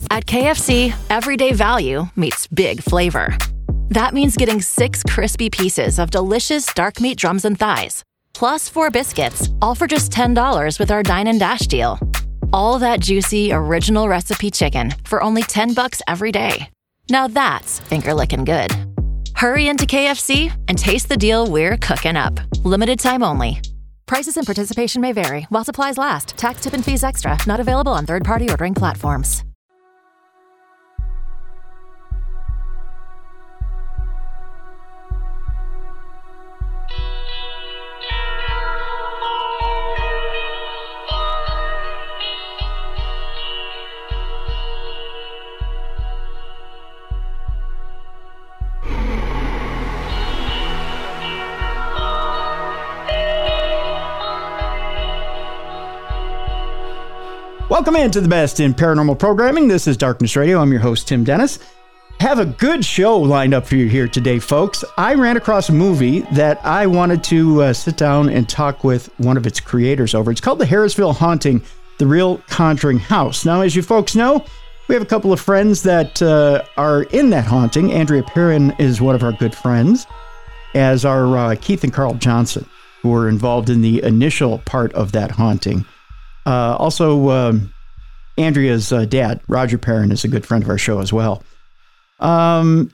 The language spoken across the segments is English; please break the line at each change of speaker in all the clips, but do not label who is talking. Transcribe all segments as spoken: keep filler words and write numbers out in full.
At K F C, everyday value meets big flavor. That means getting six crispy pieces of delicious dark meat drums and thighs, plus four biscuits, all for just ten dollars with our Dine and Dash deal. All that juicy, original recipe chicken for only ten bucks every day. Now that's finger-licking good. Hurry into K F C and taste the deal we're cooking up. Limited time only. Prices and participation may vary while supplies last. Tax, tip, and fees extra. Not available on third-party ordering platforms.
Welcome into the best in paranormal programming. This is Darkness Radio. I'm your host, Tim Dennis. Have a good show lined up for you here today, folks. I ran across a movie that I wanted to uh, sit down and talk with one of its creators over. It's called The Harrisville Haunting, The Real Conjuring House. Now, as you folks know, we have a couple of friends that uh, are in that haunting. Andrea Perrin is one of our good friends, as are uh, Keith and Carl Johnson, who were involved in the initial part of that haunting. Uh, also, um, Andrea's uh, dad, Roger Perrin, is a good friend of our show as well. Um,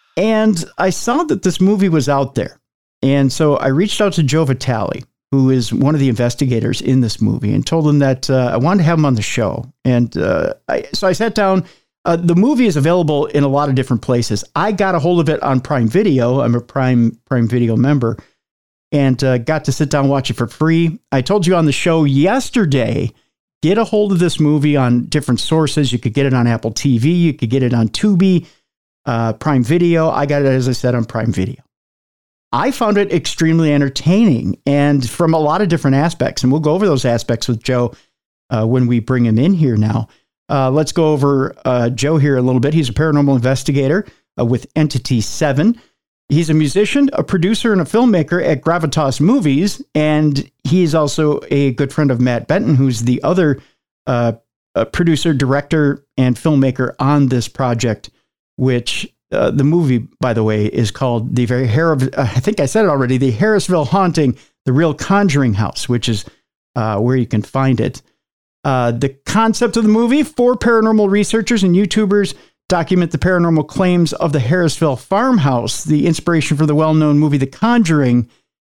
and I saw that this movie was out there. And so I reached out to Joe Vitale, who is one of the investigators in this movie, and told him that uh, I wanted to have him on the show. And uh, I, so I sat down. Uh, the movie is available in a lot of different places. I got a hold of it on Prime Video. I'm a Prime Prime Video member. And uh, got to sit down and watch it for free. I told you on the show yesterday, get a hold of this movie on different sources. You could get it on Apple T V. You could get it on Tubi, uh, Prime Video. I got it, as I said, on Prime Video. I found it extremely entertaining and from a lot of different aspects. And we'll go over those aspects with Joe uh, when we bring him in here now. Uh, let's go over uh, Joe here a little bit. He's a paranormal investigator uh, with Entity seven. He's a musician, a producer, and a filmmaker at Gravitas Movies, and he's also a good friend of Matt Benton, who's the other uh, uh, producer, director, and filmmaker on this project, which uh, the movie, by the way, is called the very Har- uh, I think I said it already, The Harrisville Haunting, The Real Conjuring House, which is uh, where you can find it. Uh, the concept of the movie: four paranormal researchers and YouTubers document the paranormal claims of the Harrisville farmhouse, the inspiration for the well-known movie The Conjuring.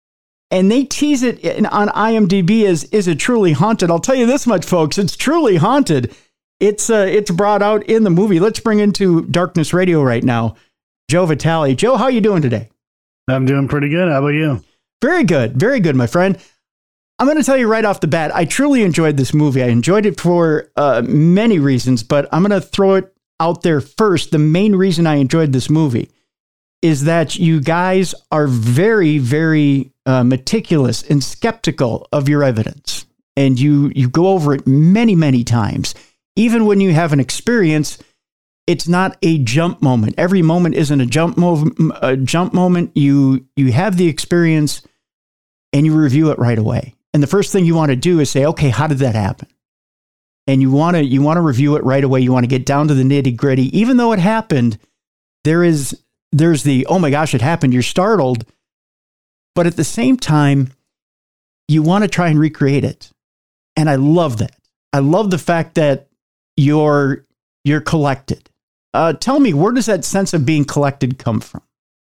And they tease it in, on IMDb as, is it truly haunted? I'll tell you this much, folks, it's truly haunted. It's uh, it's brought out in the movie. Let's bring into Darkness Radio right now, Joe Vitale. Joe, how are you doing today?
I'm doing pretty good. How about you?
Very good. Very good, my friend. I'm going to tell you right off the bat, I truly enjoyed this movie. I enjoyed it for uh, many reasons, but I'm going to throw it out there first. The main reason I enjoyed this movie is that you guys are very, very uh, meticulous and skeptical of your evidence. And you, you go over it many, many times. Even when you have an experience, it's not a jump moment. Every moment isn't a jump move, a jump moment. You, you have the experience and you review it right away. And the first thing you want to do is say, okay, how did that happen? And you want to you want to review it right away. You want to get down to the nitty gritty. Even though it happened, there is there's the, oh my gosh, it happened. You're startled. But at the same time, you want to try and recreate it. And I love that. I love the fact that you're you're collected. Uh, tell me, where does that sense of being collected come from?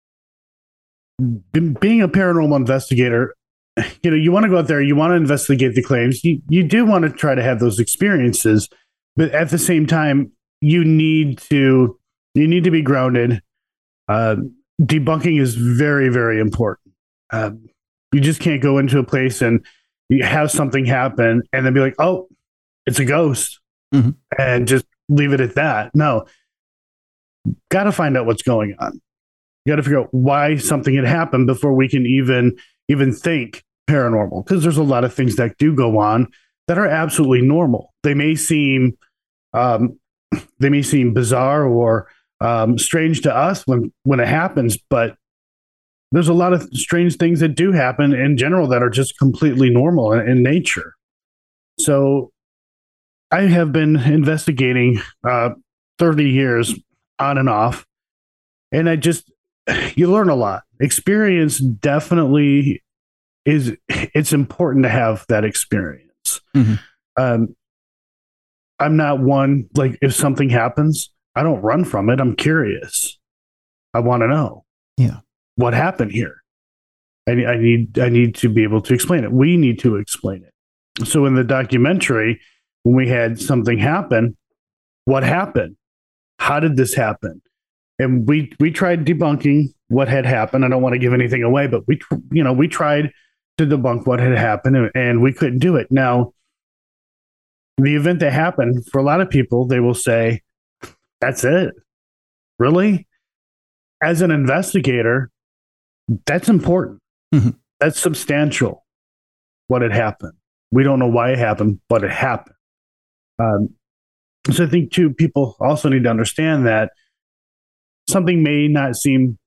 Being a paranormal investigator, you know, you want to go out there, you want to investigate the claims. You, you do want to try to have those experiences, but at the same time, you need to, you need to be grounded. Uh, debunking is very, very important. Uh, you just can't go into a place and you have something happen and then be like, oh, it's a ghost, mm-hmm. and just leave it at that. No, got to find out what's going on. You got to figure out why something had happened before we can even, even think paranormal, because there's a lot of things that do go on that are absolutely normal. They may seem, um, they may seem bizarre or um, strange to us when, when it happens, but there's a lot of strange things that do happen in general that are just completely normal in, in nature. So I have been investigating uh, thirty years on and off. And I just, you learn a lot. Experience definitely is, it's important to have that experience. Mm-hmm. Um, I'm not one, like, if something happens, I don't run from it. I'm curious. I want to know.
Yeah.
What happened here? I, I need, I need to be able to explain it. We need to explain it. So in the documentary, when we had something happen, what happened? How did this happen? And we, we tried debunking what had happened. I don't want to give anything away, but we, you know, we tried to debunk what had happened, and we couldn't do it. Now, the event that happened, for a lot of people, they will say, that's it. Really? As an investigator, that's important. Mm-hmm. That's substantial, what had happened. We don't know why it happened, but it happened. Um, so I think, too, people also need to understand that something may not seem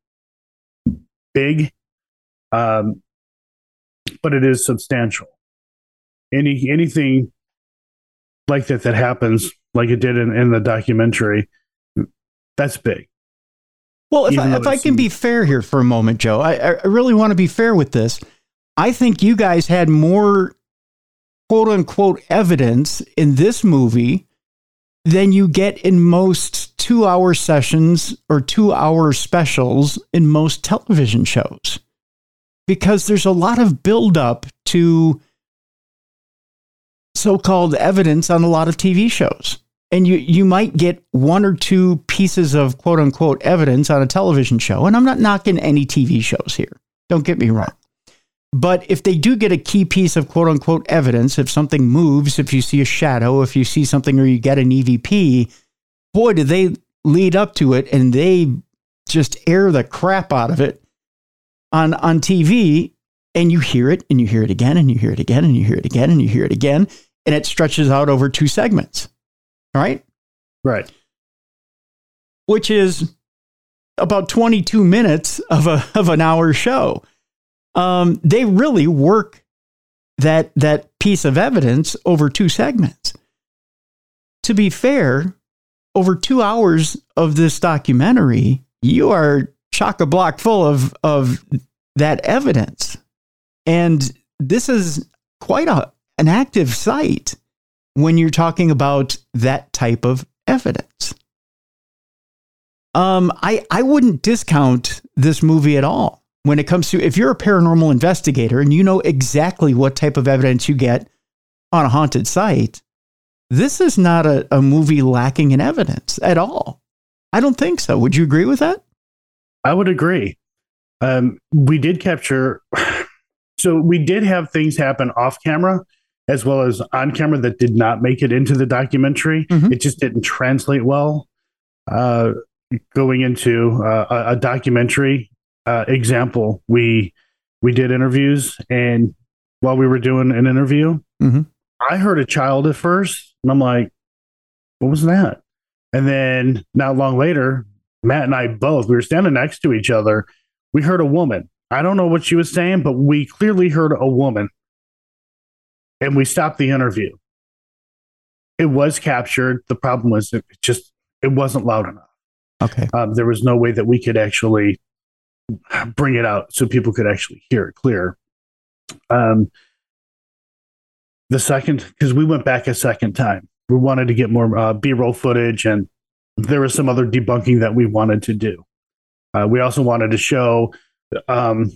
big, um, but it is substantial. Any anything like that that happens, like it did in, in the documentary, that's big.
Well, if I, if I can be fair here for a moment, Joe, I, I really want to be fair with this. I think you guys had more quote unquote evidence in this movie than you get in most two hour sessions or two hour specials in most television shows, because there's a lot of buildup to so-called evidence on a lot of T V shows. And you, you might get one or two pieces of quote unquote evidence on a television show. And I'm not knocking any T V shows here. Don't get me wrong. But if they do get a key piece of quote unquote evidence, if something moves, if you see a shadow, if you see something or you get an E V P, boy, do they lead up to it, and they just air the crap out of it on, on T V, and you hear it and you hear it again and you hear it again and you hear it again and you hear it again. And it stretches out over two segments. All right.
Right.
Which is about twenty-two minutes of a, of an hour show. Um, they really work that, that piece of evidence over two segments. To be fair, over two hours of this documentary, you are chock-a-block full of, of that evidence. And this is quite a, an active site when you're talking about that type of evidence. Um, I, I wouldn't discount this movie at all when it comes to, if you're a paranormal investigator and you know exactly what type of evidence you get on a haunted site, this is not a, a movie lacking in evidence at all. I don't think so. Would you agree with that?
I would agree. Um, we did capture, so we did have things happen off camera as well as on camera that did not make it into the documentary. Mm-hmm. It just didn't translate well. Uh, going into uh, a, a documentary uh, example, we we did interviews, and while we were doing an interview, mm-hmm. I heard a child at first, and I'm like, what was that? And then not long later, Matt and I both, we were standing next to each other. We heard a woman. I don't know what she was saying, but we clearly heard a woman. And we stopped the interview. It was captured. The problem was it just, it wasn't loud enough.
Okay.
Um, there was no way that we could actually bring it out so people could actually hear it clear. Um, the second, because we went back a second time. We wanted to get more uh, B-roll footage, and there was some other debunking that we wanted to do. Uh, we also wanted to show um,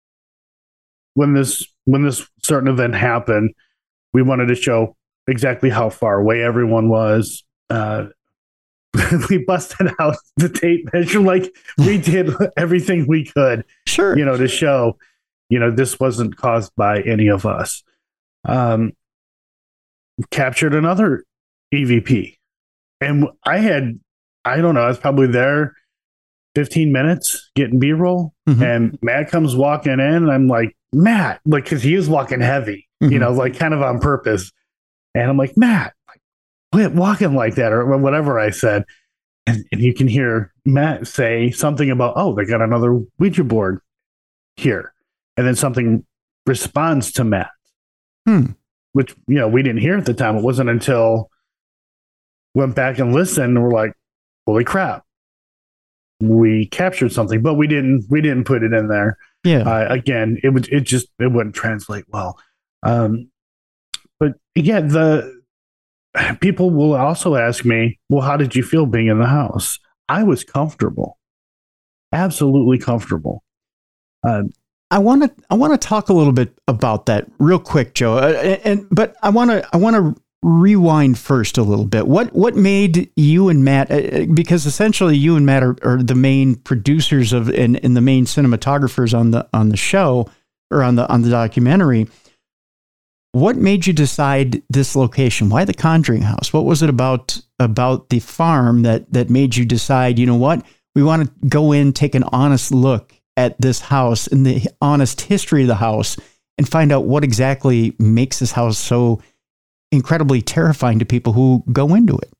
when this when this certain event happened, we wanted to show exactly how far away everyone was. Uh, we busted out the tape measure, like we did everything we could,
sure,
you know, to show, you know, this wasn't caused by any of us. Um, captured another E V P, and I had, I don't know, I was probably there fifteen minutes getting B-roll, mm-hmm. and Matt comes walking in, and I'm like, Matt, like, because he was walking heavy, mm-hmm. you know, like kind of on purpose. And I'm like, Matt, quit walking like that, or whatever I said. And, and you can hear Matt say something about, oh, they got another Ouija board here. And then something responds to Matt,
hmm.
which, you know, we didn't hear at the time. It wasn't until went back and listened, and we're like, holy crap, we captured something, but we didn't we didn't put it in there.
Yeah.
Uh, again, it would it just it wouldn't translate well. Um, but yeah, the people will also ask me, well, how did you feel being in the house? I was comfortable, absolutely comfortable. Uh,
I want to I want to talk a little bit about that real quick, Joe. Uh, and, and but I want to I want to rewind first a little bit. What what made you and Matt? Uh, because essentially, you and Matt are, are the main producers of and, and the main cinematographers on the on the show or on the on the documentary. What made you decide this location? Why the Conjuring House? What was it about about the farm that that made you decide, you know what, we want to go in, take an honest look at this house and the honest history of the house and find out what exactly makes this house so incredibly terrifying to people who go into it?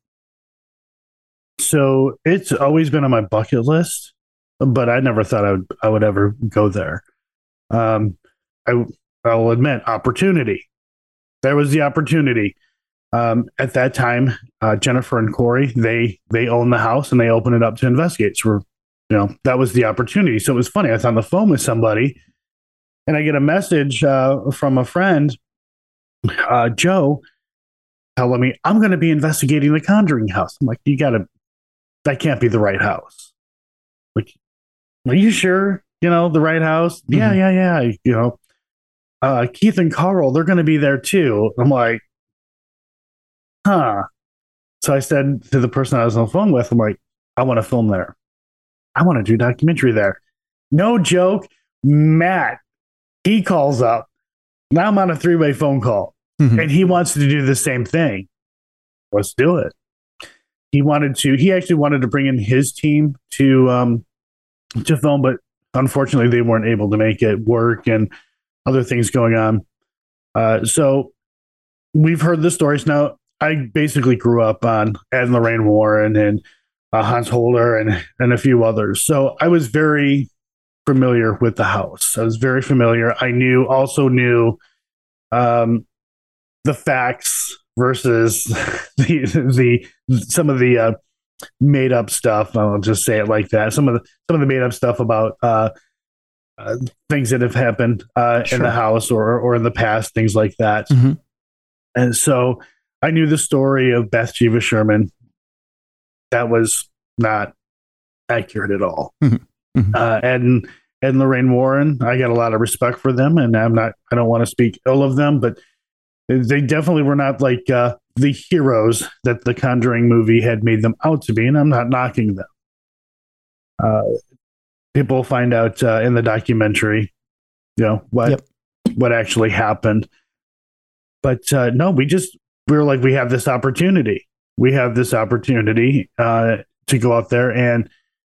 So it's always been on my bucket list, but I never thought I would I would ever go there. Um, I I'll admit, opportunity. There was the opportunity. Um, at that time, uh, Jennifer and Corey, they they own the house and they open it up to investigate. So, we're, you know, that was the opportunity. So it was funny. I was on the phone with somebody, and I get a message uh, from a friend, uh, Joe, telling me I'm going to be investigating the Conjuring House. I'm like, you got to. That can't be the right house. Like, are you sure? You know, the right house? Mm-hmm. Yeah, yeah, yeah. You know. Uh, Keith and Carl, they're going to be there too. I'm like, huh. So I said to the person I was on the phone with, I'm like, I want to film there. I want to do a documentary there. No joke. Matt, he calls up. Now I'm on a three-way phone call, mm-hmm. and he wants to do the same thing. Let's do it. He wanted to, he actually wanted to bring in his team to, um, to film, but unfortunately they weren't able to make it work and other things going on. Uh, so we've heard the stories. Now, I basically grew up on Ed and Lorraine Warren and uh, Hans Holder and, and a few others. So I was very familiar with the house. I was very familiar. I knew, also knew um, the facts versus the, the some of the uh, made up stuff. I'll just say it like that. Some of the some of the made up stuff about uh, Uh, things that have happened uh, sure. in the house or or in the past, things like that. Mm-hmm. And so I knew the story of Bathsheba Sherman. That was not accurate at all. Mm-hmm. Mm-hmm. Uh, and and Lorraine Warren, I got a lot of respect for them, and I'm not. I don't want to speak ill of them, but they definitely were not like uh, the heroes that the Conjuring movie had made them out to be. And I'm not knocking them. Uh, People find out uh, in the documentary, you know, what yep. what actually happened. But uh, no, we just, we were like, we have this opportunity. We have this opportunity uh, to go out there and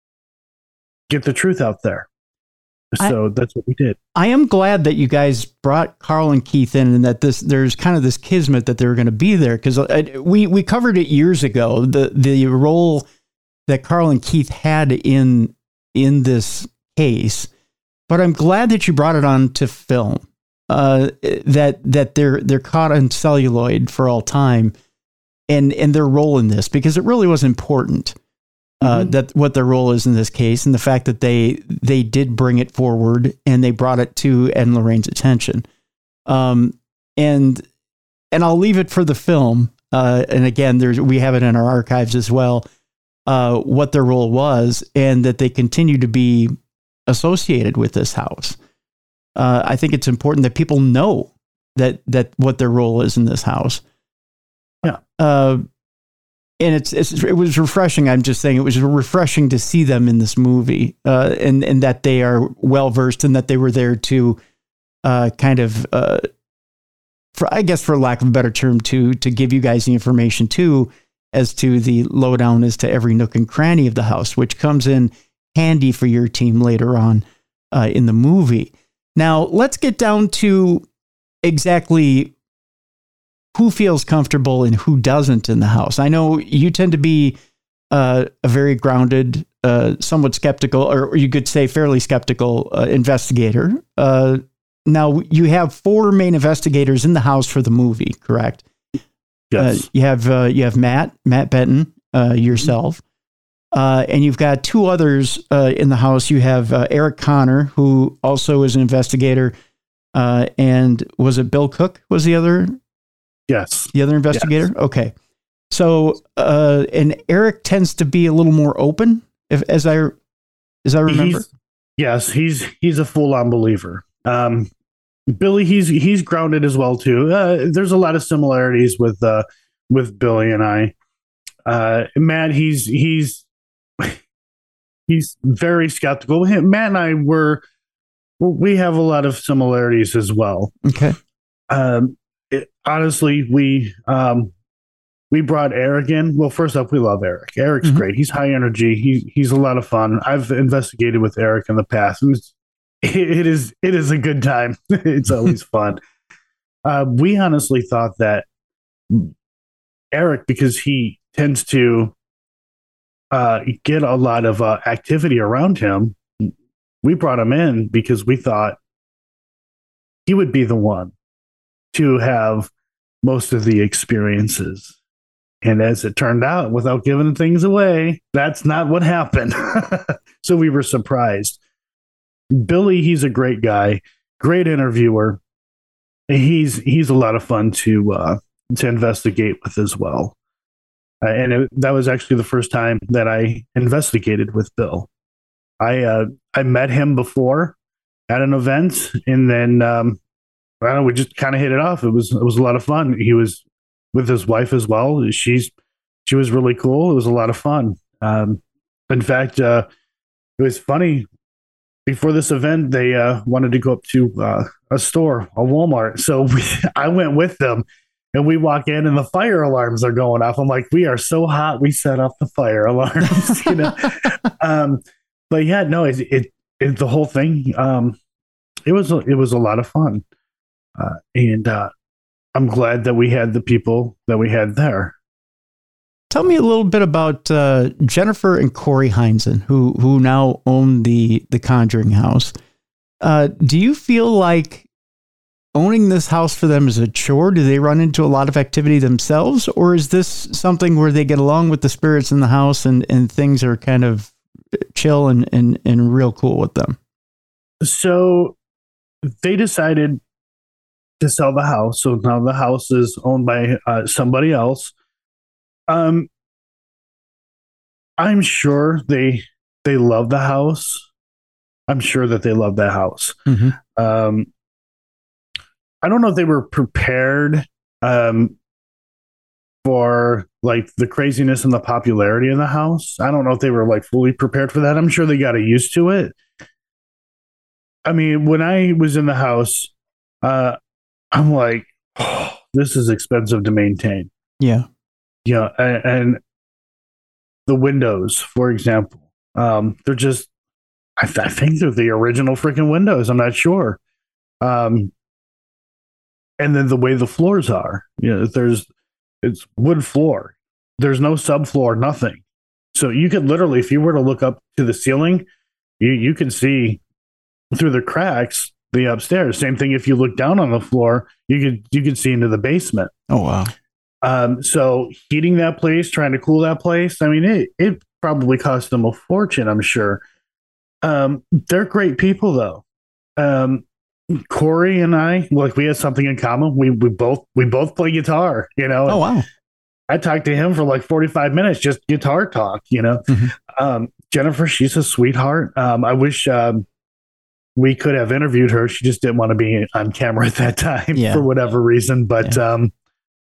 get the truth out there. So I, that's what we did.
I am glad that you guys brought Carl and Keith in, and that this there's kind of this kismet that they were going to be there, because we we covered it years ago. The the role that Carl and Keith had in in this case, but I'm glad that you brought it on to film. Uh, that that they're they're caught on celluloid for all time, and and their role in this, because it really was important. Uh, mm-hmm. That what their role is in this case, and the fact that they they did bring it forward and they brought it to Ed and Lorraine's attention. Um, and and I'll leave it for the film. Uh, and again, there's we have it in our archives as well. Uh, what their role was, and that they continue to be associated with this house. Uh, I think it's important that people know that that what their role is in this house.
Yeah.
Uh, and it's, it's it was refreshing. I'm just saying it was refreshing to see them in this movie, uh, and and that they are well versed, and that they were there to uh, kind of, uh, for I guess for lack of a better term, to to give you guys the information too, as to the lowdown as to every nook and cranny of the house, which comes in handy for your team later on uh, in the movie. Now, let's get down to exactly who feels comfortable and who doesn't in the house. I know you tend to be uh, a very grounded, uh, somewhat skeptical, or you could say fairly skeptical uh, investigator. Uh, now, you have four main investigators in the house for the movie, correct?
Yes.
Uh, you have uh, you have Matt, Matt Benton, uh, yourself. Uh, and you've got two others uh, in the house. You have uh, Eric Connor, who also is an investigator. Uh, and was it Bill Cook was the other?
Yes.
The other investigator? Yes. Okay. So, uh, and Eric tends to be a little more open, if as I, as I remember.
He's, yes, he's he's a full-on believer. Um, Billy, he's he's grounded as well, too. Uh, there's a lot of similarities with uh, with Billy and I. Uh, Matt, he's he's he's very skeptical. Matt and I were we have a lot of similarities as well.
Okay.
Um, it, honestly, we um, we brought Eric in. Well, first up, we love Eric. Eric's mm-hmm. great. He's high energy. He he's a lot of fun. I've investigated with Eric in the past, and it's, it is it is a good time. It's always fun. Uh, we honestly thought that Eric, because he tends to uh, get a lot of uh, activity around him, we brought him in because we thought he would be the one to have most of the experiences. And as it turned out, without giving things away, that's not what happened. So we were surprised. Billy, he's a great guy, great interviewer. He's he's a lot of fun to uh, to investigate with as well. Uh, and it, that was actually the first time that I investigated with Bill. I uh, I met him before at an event, and then um, I don't know, we just kind of hit it off. It was it was a lot of fun. He was with his wife as well. She's she was really cool. It was a lot of fun. Um, in fact, uh, it was funny. Before this event, they uh, wanted to go up to uh, a store, a Walmart. So we, I went with them. And we walk in and the fire alarms are going off. I'm like, we are so hot. We set off the fire alarms, you know? um, but yeah, no, it, it, it, the whole thing, um, it was, it was a lot of fun. Uh, and uh, I'm glad that we had the people that we had there.
Tell me a little bit about uh, Jennifer and Corey Heinzen, who, who now own the, the Conjuring house. Uh, do you feel like owning this house for them is a chore? Do they run into a lot of activity themselves, or is this something where they get along with the spirits in the house and, and things are kind of chill and, and, and real cool with them?
So they decided to sell the house. So now the house is owned by uh, somebody else. Um, I'm sure they, they love the house. I'm sure that they love that house.
Mm-hmm.
Um, I don't know if they were prepared um, for like the craziness and the popularity in the house. I don't know if they were like fully prepared for that. I'm sure they got used to it. I mean, when I was in the house, uh, I'm like, oh, this is expensive to maintain.
Yeah.
Yeah. And, and the windows, for example, um, they're just, I, th- I think they're the original freaking windows. I'm not sure. Um, And then the way the floors are, you know, there's it's wood floor. There's no subfloor, nothing. So you could literally, if you were to look up to the ceiling, you you can see through the cracks the upstairs. Same thing if you look down on the floor, you could you could see into the basement.
Oh wow.
Um, so heating that place, trying to cool that place, I mean, it it probably cost them a fortune, I'm sure. Um, they're great people though. Um, Corey and I, like, we had something in common. We we both we both play guitar, you know.
Oh wow!
I talked to him for like forty-five minutes, just guitar talk, you know.
Mm-hmm.
Um, Jennifer, she's a sweetheart. Um, I wish um, we could have interviewed her. She just didn't want to be on camera at that time
yeah.
for whatever reason. But yeah. um,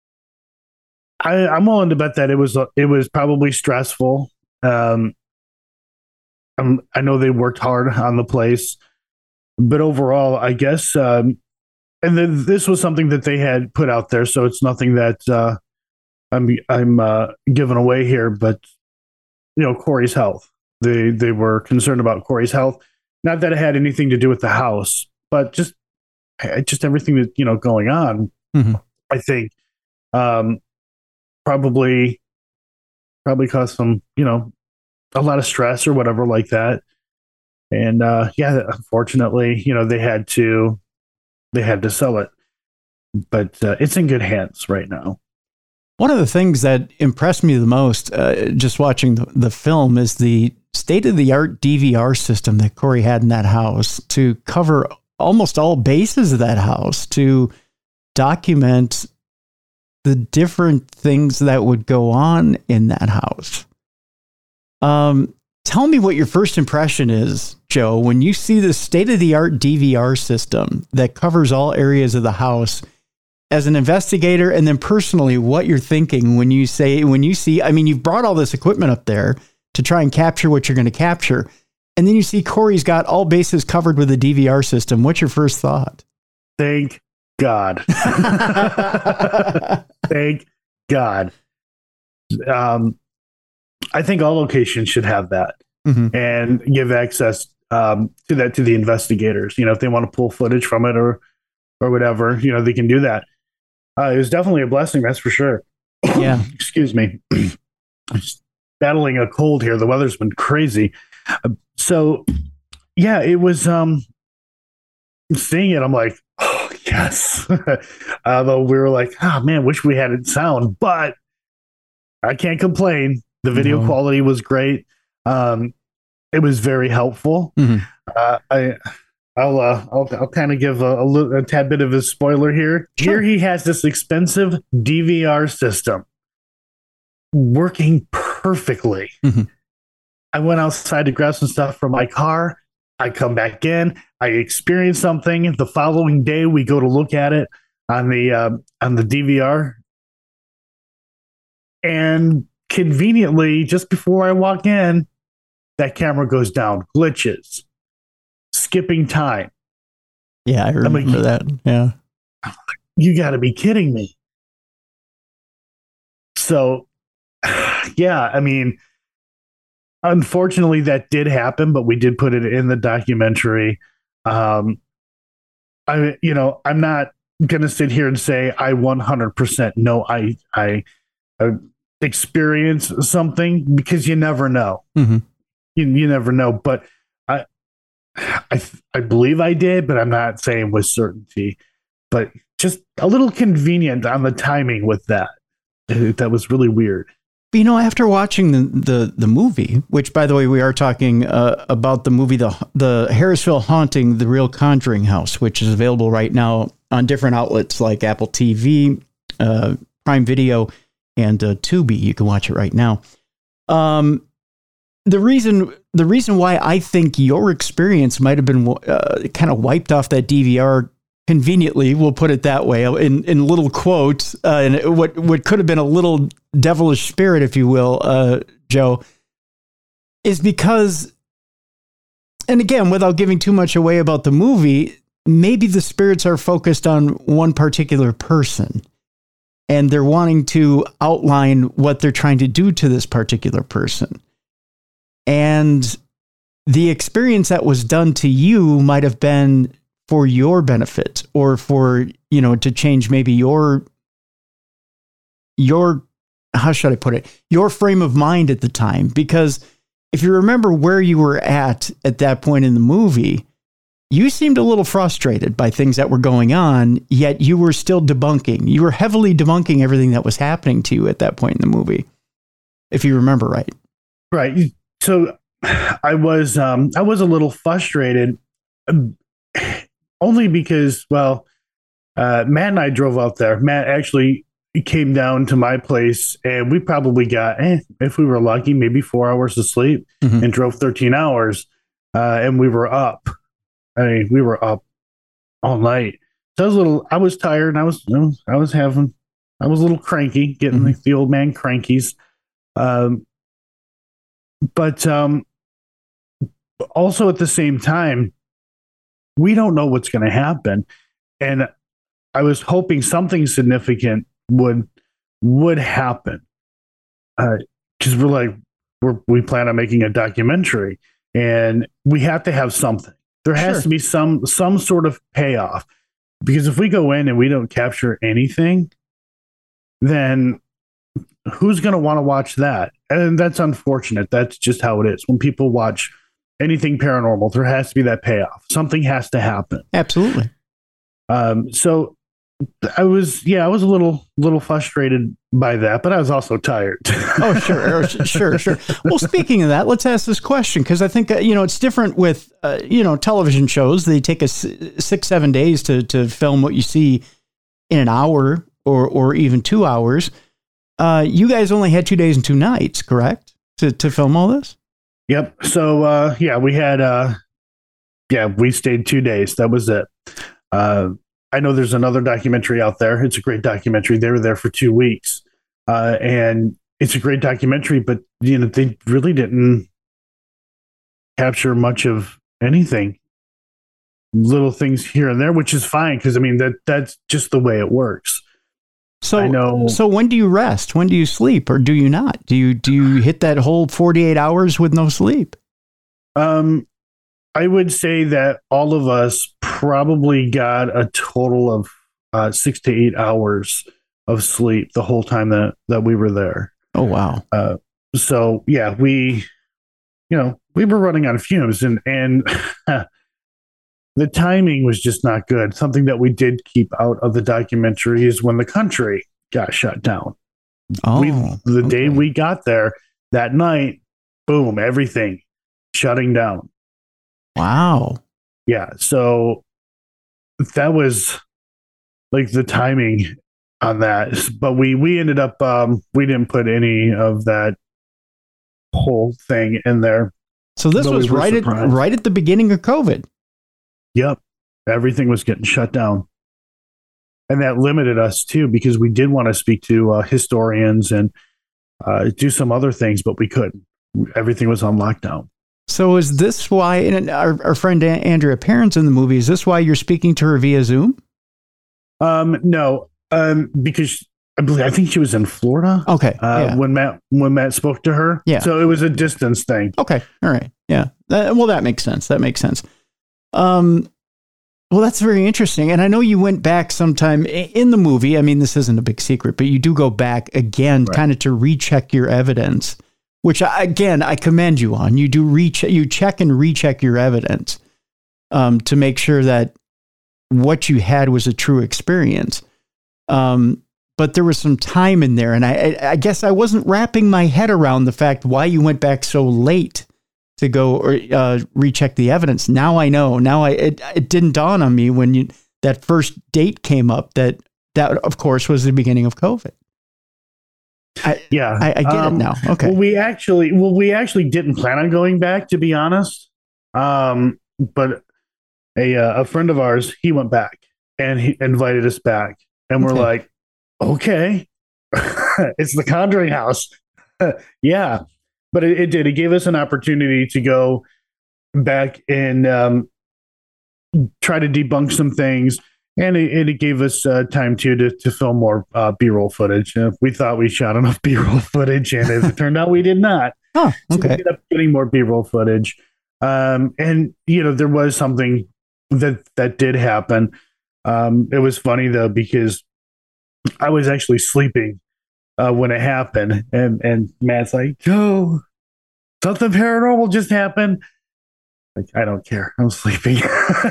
I, I'm willing to bet that it was it was probably stressful. Um, I'm, I know they worked hard on the place. But overall, I guess, um, and then this was something that they had put out there, so it's nothing that uh, I'm I'm uh, giving away here. But you know, Corey's health. They they were concerned about Corey's health. Not that it had anything to do with the house, but just just everything that you know going on.
Mm-hmm.
I think um, probably probably caused some you know a lot of stress or whatever like that. And uh, yeah, unfortunately, you know, they had to they had to sell it, but uh, it's in good hands right now.
One of the things that impressed me the most, uh, just watching the, the film, is the state-of-the-art D V R system that Corey had in that house to cover almost all bases of that house, to document the different things that would go on in that house. Um, tell me what your first impression is, Joe, when you see the state-of-the-art D V R system that covers all areas of the house as an investigator, and then personally, what you're thinking when you say, when you see, I mean, you've brought all this equipment up there to try and capture what you're going to capture. And then you see Corey's got all bases covered with a D V R system. What's your first thought?
Thank God. Thank God. Um, I think all locations should have that, mm-hmm. and give access um, to that to the investigators. You know, if they want to pull footage from it or or whatever, you know, they can do that. Uh, it was definitely a blessing, that's for sure.
Yeah.
Excuse me. I'm just battling a cold here. The weather's been crazy. Uh, so, yeah, it was um, seeing it. I'm like, oh, yes. Although we were like, oh, man, wish we had it sound, but I can't complain. The video no. quality was great. Um, it was very helpful. Mm-hmm. Uh, I, I'll, uh, I'll, I'll kind of give a, a, little, a tad bit of a spoiler here. Sure. Here he has this expensive D V R system working perfectly. Mm-hmm. I went outside to grab some stuff from my car. I come back in. I experience something. The following day, we go to look at it on the uh, on the D V R, and conveniently, just before I walk in, that camera goes down, glitches, skipping time.
Yeah, I remember like, that. Yeah,
you got to be kidding me. So, yeah, I mean, unfortunately, that did happen, but we did put it in the documentary. Um, I, you know, I'm not going to sit here and say I one hundred percent know I, I, I experience something, because you never know. Mm-hmm. You, you never know. But I, I, I believe I did, but I'm not saying with certainty. But just a little convenient on the timing with that. That was really weird.
You know, after watching the, the, the movie, which, by the way, we are talking uh, about the movie, the the Harrisville Haunting, The Real Conjuring House, which is available right now on different outlets like Apple T V, uh, Prime Video, and uh, Tubi. You can watch it right now. Um, the reason the reason why I think your experience might have been uh, kind of wiped off that D V R conveniently, we'll put it that way, in, in little quotes, uh, and what, what could have been a little devilish spirit, if you will, uh, Joe, is because, and again, without giving too much away about the movie, maybe the spirits are focused on one particular person, and they're wanting to outline what they're trying to do to this particular person. And the experience that was done to you might have been for your benefit, or for, you know, to change maybe your, your, how should I put it? Your frame of mind at the time. Because if you remember where you were at at that point in the movie, you seemed a little frustrated by things that were going on, yet you were still debunking. You were heavily debunking everything that was happening to you at that point in the movie, if you remember right.
Right. So I was, um, I was a little frustrated. Only because, well, uh, Matt and I drove out there. Matt actually came down to my place, and we probably got, eh, if we were lucky, maybe four hours of sleep, mm-hmm. and drove thirteen hours. Uh, and we were up. I mean, we were up all night. So I was a little, I was tired, and I was, I was, I was having, I was a little cranky, getting mm-hmm. like the old man crankies. Um, but um, also at the same time, we don't know what's going to happen. And I was hoping something significant would would happen. Because uh, we're like, we're, we plan on making a documentary, and we have to have something. There has sure. to be some some sort of payoff. Because if we go in and we don't capture anything, then who's going to want to watch that? And that's unfortunate. That's just how it is. When people watch anything paranormal, there has to be that payoff. Something has to happen.
Absolutely.
Um, so I was, yeah, I was a little, little frustrated by that, but I was also tired.
Oh, sure, sure, sure. Well, speaking of that, let's ask this question because I think uh, you know it's different with uh, you know television shows. They take us six, seven days to to film what you see in an hour or or even two hours. Uh, you guys only had two days and two nights, correct? To to film all this.
Yep. So uh, yeah, we had uh, yeah, we stayed two days. That was it. Uh, I know there's another documentary out there. It's a great documentary. They were there for two weeks. Uh, and it's a great documentary, but you know, they really didn't capture much of anything. Little things here and there, which is fine. Cause I mean, that that's just the way it works.
So,
I know.
So when do you rest? When do you sleep or do you not? Do you, do you hit that whole forty-eight hours with no sleep?
Um, I would say that all of us probably got a total of uh, six to eight hours of sleep the whole time that, that we were there.
Oh, wow.
Uh, so yeah, we, you know, we were running on fumes and, and the timing was just not good. Something that we did keep out of the documentary is when the country got shut down.
Oh,
we, the okay. day we got there that night, boom, everything shutting down.
Wow.
Yeah. So that was like the timing on that. But we, we ended up, um, we didn't put any of that whole thing in there.
So this was we right at, right at the beginning of COVID.
Yep. Everything was getting shut down. And that limited us too, because we did want to speak to uh, historians and uh, do some other things, but we couldn't. Everything was on lockdown.
So is this why, and our, our friend Andrea Perron's in the movie, is this why you're speaking to her via Zoom?
Um, no, um, because I believe, I think she was in Florida.
Okay.
Uh,
yeah.
When Matt, when Matt spoke to her.
Yeah.
So it was a distance thing.
Okay. All right. Yeah. That, well, that makes sense. That makes sense. Um, well, that's very interesting. And I know you went back sometime in the movie. I mean, this isn't a big secret, but you do go back again, right, kind of to recheck your evidence, which I, again, I commend you on. You do reach, you check and recheck your evidence um, to make sure that what you had was a true experience. Um, but there was some time in there, and I, I guess I wasn't wrapping my head around the fact why you went back so late to go or uh, recheck the evidence. Now I know. Now I it, it didn't dawn on me when you that first date came up that that of course was the beginning of COVID. I,
yeah,
I, I get um, it now. Okay.
Well, we actually, well, we actually didn't plan on going back, to be honest. Um, but a uh, a friend of ours, he went back and he invited us back, and we're okay. like, okay, it's the Conjuring house. Yeah, but it, it did. It gave us an opportunity to go back and um, try to debunk some things. And it, it gave us uh, time too to to film more uh, B-roll footage. Uh, we thought we shot enough B-roll footage, and as it turned out, we did not.
Oh, okay.
So we ended up getting more B-roll footage, um, and you know there was something that that did happen. Um, it was funny though because I was actually sleeping uh, when it happened, and and Matt's like, "Joe, something paranormal just happened." Like, I don't care. I'm sleeping.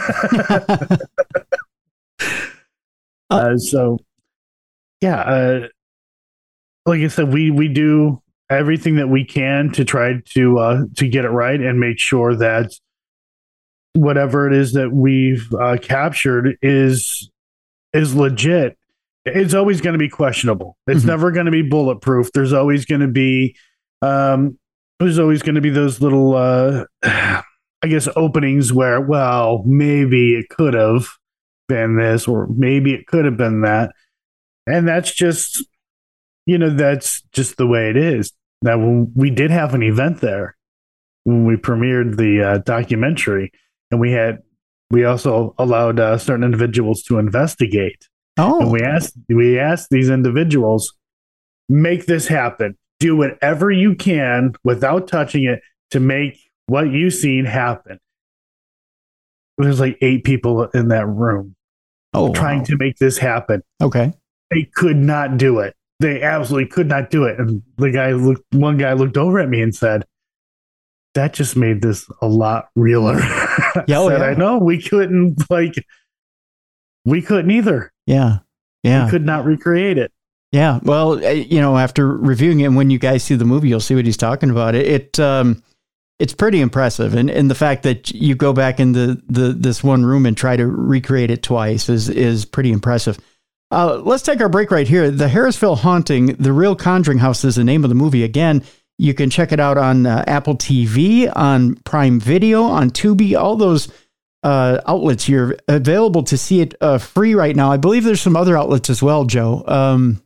Uh, so, yeah, uh, like I said, we, we do everything that we can to try to uh, to get it right and make sure that whatever it is that we've uh, captured is is legit. It's always going to be questionable. It's mm-hmm. never going to be bulletproof. There's always going to be um, there's always going to be those little, uh, I guess, openings where, well, maybe it could have been this, or maybe it could have been that. And that's just, you know, that's just the way it is. Now, when we did have an event there, when we premiered the uh, documentary, and we had, we also allowed uh, certain individuals to investigate.
Oh,
and we asked, we asked these individuals, make this happen. Do whatever you can without touching it to make what you've seen happen. There's like eight people in that room.
Oh,
trying
wow.
to make this happen.
Okay.
They could not do it. They absolutely could not do it. And the guy looked, one guy looked over at me and said, that just made this a lot realer.
Yeah, oh,
I said,
yeah.
I know we couldn't like, we couldn't either.
Yeah. Yeah.
He could not recreate it.
Yeah. Well, you know, after reviewing it, and when you guys see the movie, you'll see what he's talking about. It, it um, it's pretty impressive. And, and the fact that you go back into the, this one room and try to recreate it twice is, is pretty impressive. Uh, let's take our break right here. The Harrisville Haunting, The Real Conjuring House is the name of the movie. Again, you can check it out on uh, Apple T V, on Prime Video, on Tubi, all those uh, outlets. You're available to see it uh, free right now. I believe there's some other outlets as well, Joe. Um,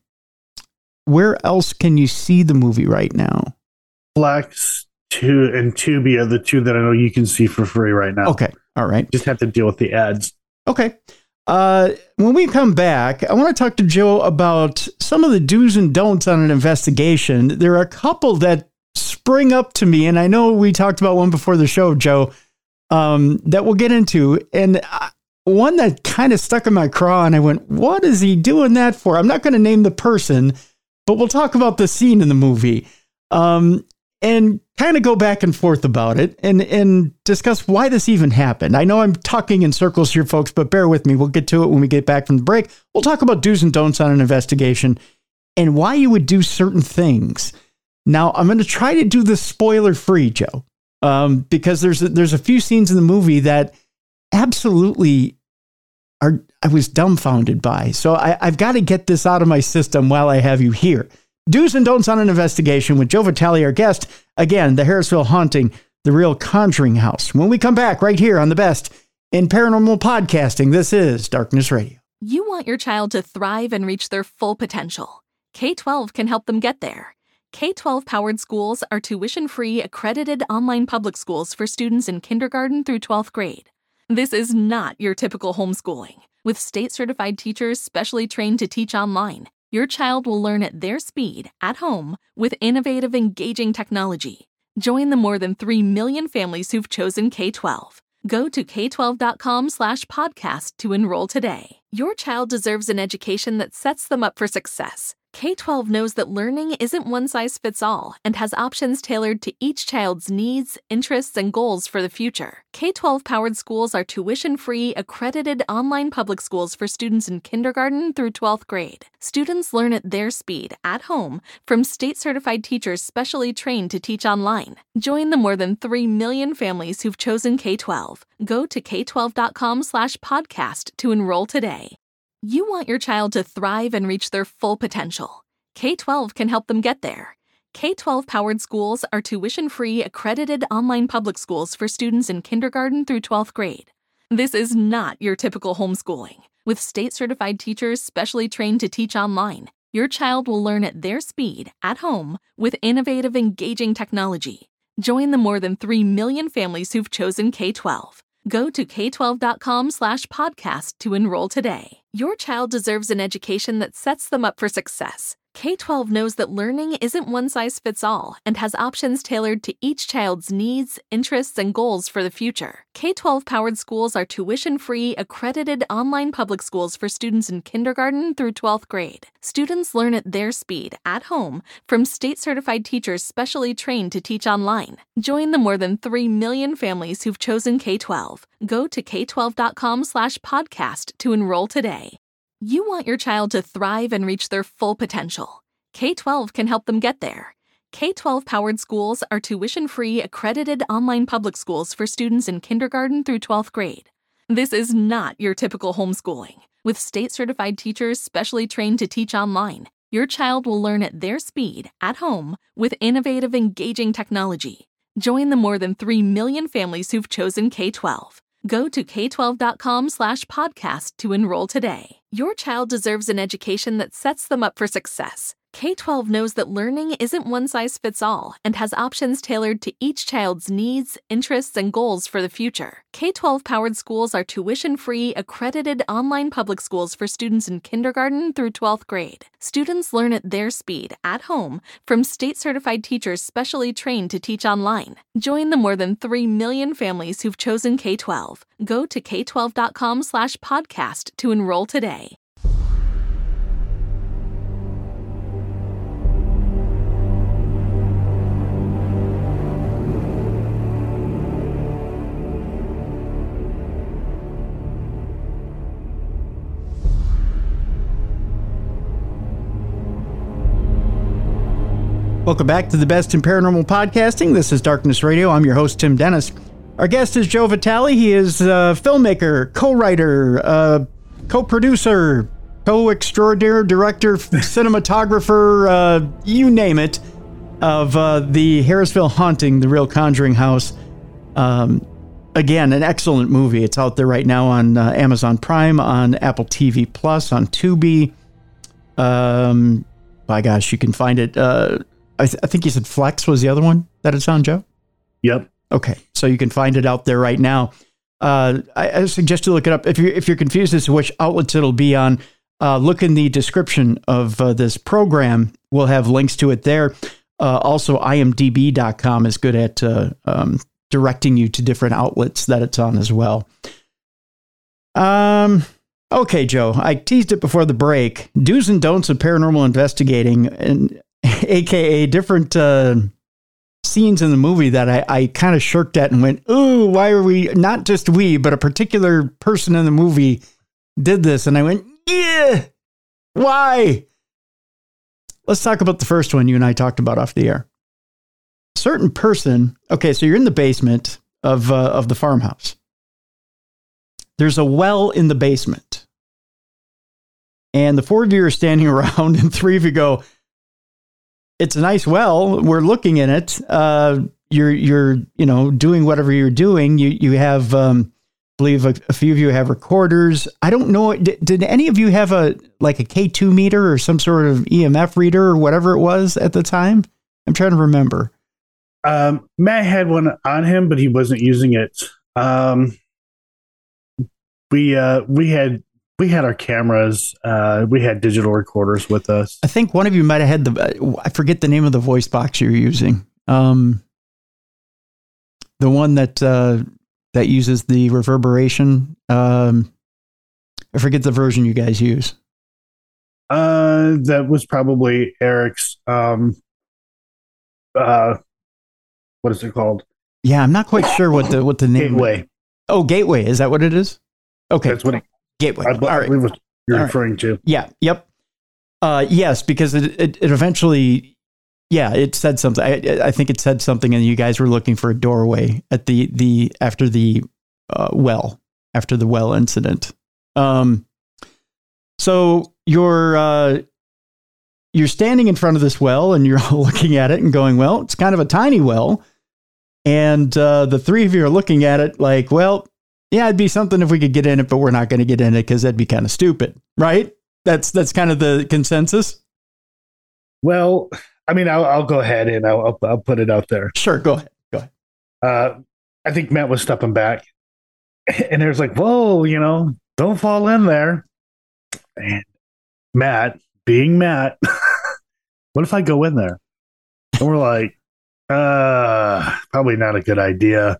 where else can you see the movie right now?
Flex two and Tubi are the two that I know you can see for free right now.
Okay. All right.
Just have to deal with the ads.
Okay. Uh, when we come back, I want to talk to Joe about some of the do's and don'ts on an investigation. There are a couple that spring up to me, and I know we talked about one before the show, Joe, um, that we'll get into. And uh, one that kind of stuck in my craw, and I went, what is he doing that for? I'm not going to name the person, but we'll talk about the scene in the movie. Um, and kind of go back and forth about it and, and discuss why this even happened. I know I'm talking in circles here, folks, but bear with me. We'll get to it when we get back from the break. We'll talk about do's and don'ts on an investigation and why you would do certain things. Now, I'm going to try to do this spoiler-free, Joe, um, because there's a, there's a few scenes in the movie that absolutely are I was dumbfounded by. So I, I've got to get this out of my system while I have you here. Do's and don'ts on an investigation with Joe Vitale, our guest. Again, the Harrisville Haunting, The Real Conjuring House. When we come back right here on the best in paranormal podcasting, this is Darkness Radio.
You want your child to thrive and reach their full potential. K twelve can help them get there. K twelve powered schools are tuition-free, accredited online public schools for students in kindergarten through twelfth grade. This is not your typical homeschooling. With state-certified teachers specially trained to teach online, your child will learn at their speed, at home, with innovative, engaging technology. Join the more than three million families who've chosen K twelve. Go to k twelve dot com slash podcast to enroll today. Your child deserves an education that sets them up for success. K twelve knows that learning isn't one size fits all and has options tailored to each child's needs, interests, and goals for the future. K twelve powered schools are tuition-free, accredited online public schools for students in kindergarten through twelfth grade. Students learn at their speed, at home, from state-certified teachers specially trained to teach online. Join the more than three million families who've chosen K twelve. Go to k twelve dot com slash podcast to enroll today. You want your child to thrive and reach their full potential. K twelve can help them get there. K twelve powered schools are tuition-free, accredited online public schools for students in kindergarten through twelfth grade. This is not your typical homeschooling. With state-certified teachers specially trained to teach online, your child will learn at their speed, at home, with innovative, engaging technology. Join the more than three million families who've chosen K twelve. Go to k twelve dot com slash podcast to enroll today. Your child deserves an education that sets them up for success. K twelve knows that learning isn't one size fits all and has options tailored to each child's needs, interests, and goals for the future. K twelve powered schools are tuition-free, accredited online public schools for students in kindergarten through twelfth grade. Students learn at their speed, at home, from state-certified teachers specially trained to teach online. Join the more than three million families who've chosen K twelve. Go to k twelve dot com slash podcast to enroll today. You want your child to thrive and reach their full potential. K twelve can help them get there. K twelve powered schools are tuition-free, accredited online public schools for students in kindergarten through twelfth grade. This is not your typical homeschooling. With state-certified teachers specially trained to teach online, your child will learn at their speed, at home, with innovative, engaging technology. Join the more than three million families who've chosen K twelve. Go to k twelve dot com slash podcast to enroll today. Your child deserves an education that sets them up for success. K twelve knows that learning isn't one size fits all and has options tailored to each child's needs, interests, and goals for the future. K twelve powered schools are tuition-free, accredited online public schools for students in kindergarten through twelfth grade. Students learn at their speed, at home, from state-certified teachers specially trained to teach online. Join the more than three million families who've chosen K twelve. Go to k twelve dot com slash podcast to enroll today.
Welcome back to the Best in Paranormal Podcasting. This is Darkness Radio. I'm your host, Tim Dennis. Our guest is Joe Vitale. He is a filmmaker, co-writer, uh, co-producer, co-extraordinaire director, cinematographer, uh, you name it, of uh, the Harrisville Haunting, The Real Conjuring House. Um, again, an excellent movie. It's out there right now on uh, Amazon Prime, on Apple T V Plus, on Tubi. Um, my gosh, you can find it. Uh, I, th- I think you said Flex was the other one that it's on, Joe?
Yep.
Okay, so you can find it out there right now. Uh, I, I suggest you look it up. If you're, if you're confused as to which outlets it'll be on, uh, look in the description of uh, this program. We'll have links to it there. Uh, also, I M D B dot com is good at uh, um, directing you to different outlets that it's on as well. Um. Okay, Joe, I teased it before the break. Do's and don'ts of paranormal investigating, and A K A different uh, scenes in the movie that I, I kind of shirked at and went, ooh, why are we, not just we, but a particular person in the movie did this. And I went, yeah, why? Let's talk about the first one you and I talked about off the air. Certain person, okay, so you're in the basement of uh, of the farmhouse. There's a well in the basement. And the four of you are standing around and three of you go, it's a nice well. We're looking in it. Uh, you're, you're, you know, doing whatever you're doing. You, you have, um, I believe a, a few of you have recorders. I don't know. Did, did any of you have a, like a K two meter or some sort of E M F reader or whatever it was at the time? I'm trying to remember.
Um, Matt had one on him, but he wasn't using it. Um, we, uh, we had, We had our cameras. Uh, we had digital recorders with us.
I think one of you might have had the, I forget the name of the voice box you were using. Um, the one that, uh, that uses the reverberation. Um, I forget the version you guys use.
Uh, that was probably Eric's, um, uh, what is it called?
Yeah. I'm not quite sure what the, what the name.
Gateway.
Oh, Gateway. Is that what it is? Okay.
That's what it,
Gateway.
I,
All right.
believe what you're
All
referring
right.
to.
Yeah. Yep. Uh, yes, because it, it, it eventually, yeah, it said something. I, I think it said something, and you guys were looking for a doorway at the the after the uh, well after the well incident. Um, so you're uh, you're standing in front of this well, and you're looking at it and going, well, it's kind of a tiny well, and uh, the three of you are looking at it like, well. Yeah, it'd be something if we could get in it, but we're not going to get in it because that'd be kind of stupid, right? That's that's kind of the consensus.
Well, I mean, I'll, I'll go ahead and I'll, I'll I'll put it out there.
Sure, go ahead. Go ahead.
Uh, I think Matt was stepping back, and there's like, "Whoa, you know, don't fall in there." And Matt, being Matt, what if I go in there? And we're like, uh, probably not a good idea.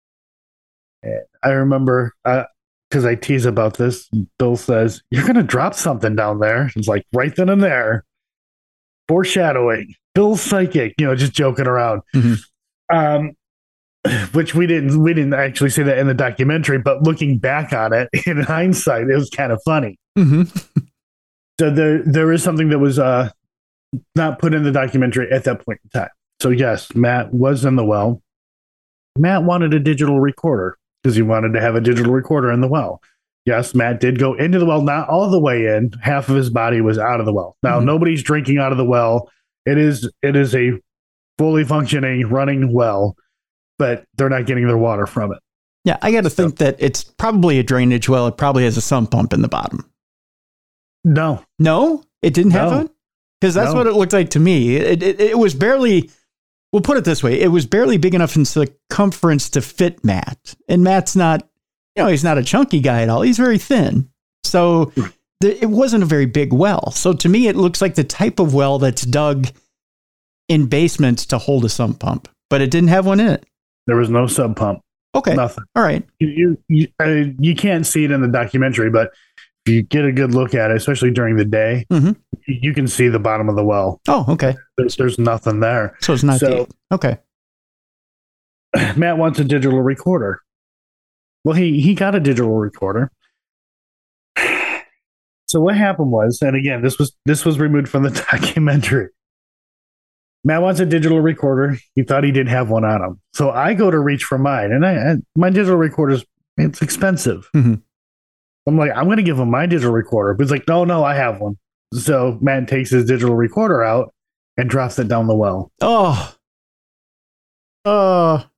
And I remember, because uh, I tease about this, Bill says, you're going to drop something down there. It's like right then and there. Foreshadowing. Bill's psychic, you know, just joking around. Mm-hmm. Um, which we didn't, we didn't actually say that in the documentary, but looking back on it in hindsight, it was kind of funny. Mm-hmm. So there, there is something that was uh, not put in the documentary at that point in time. So yes, Matt was in the well. Matt wanted a digital recorder because he wanted to have a digital recorder in the well. Yes, Matt did go into the well, not all the way in. Half of his body was out of the well. Now, mm-hmm. nobody's drinking out of the well. It is it is a fully functioning, running well, but they're not getting their water from it.
Yeah, I got to so. think that it's probably a drainage well. It probably has a sump pump in the bottom.
No.
No? It didn't have
no.
one? Because that's
no.
what it looked like to me. It, it, it was barely... We'll put it this way. It was barely big enough in circumference to fit Matt. And Matt's not, you know, he's not a chunky guy at all. He's very thin. So th- it wasn't a very big well. So to me, it looks like the type of well that's dug in basements to hold a sump pump. But it didn't have one in it.
There was no sump pump.
Okay.
Nothing.
All right.
You you, you, uh, you can't see it in the documentary, but if you get a good look at it, especially during the day, mm-hmm. you can see the bottom of the well.
Oh, okay.
There's, there's nothing there.
So it's not so, deep. Okay.
Matt wants a digital recorder. Well, he, he got a digital recorder. So what happened was, and again, this was this was removed from the documentary. Matt wants a digital recorder. He thought he didn't have one on him. So I go to reach for mine, and I, I my digital recorder's, it's expensive.
Mm-hmm.
I'm like, I'm going to give him my digital recorder. But he's like, no, no, I have one. So Matt takes his digital recorder out and drops it down the well.
Oh. Oh.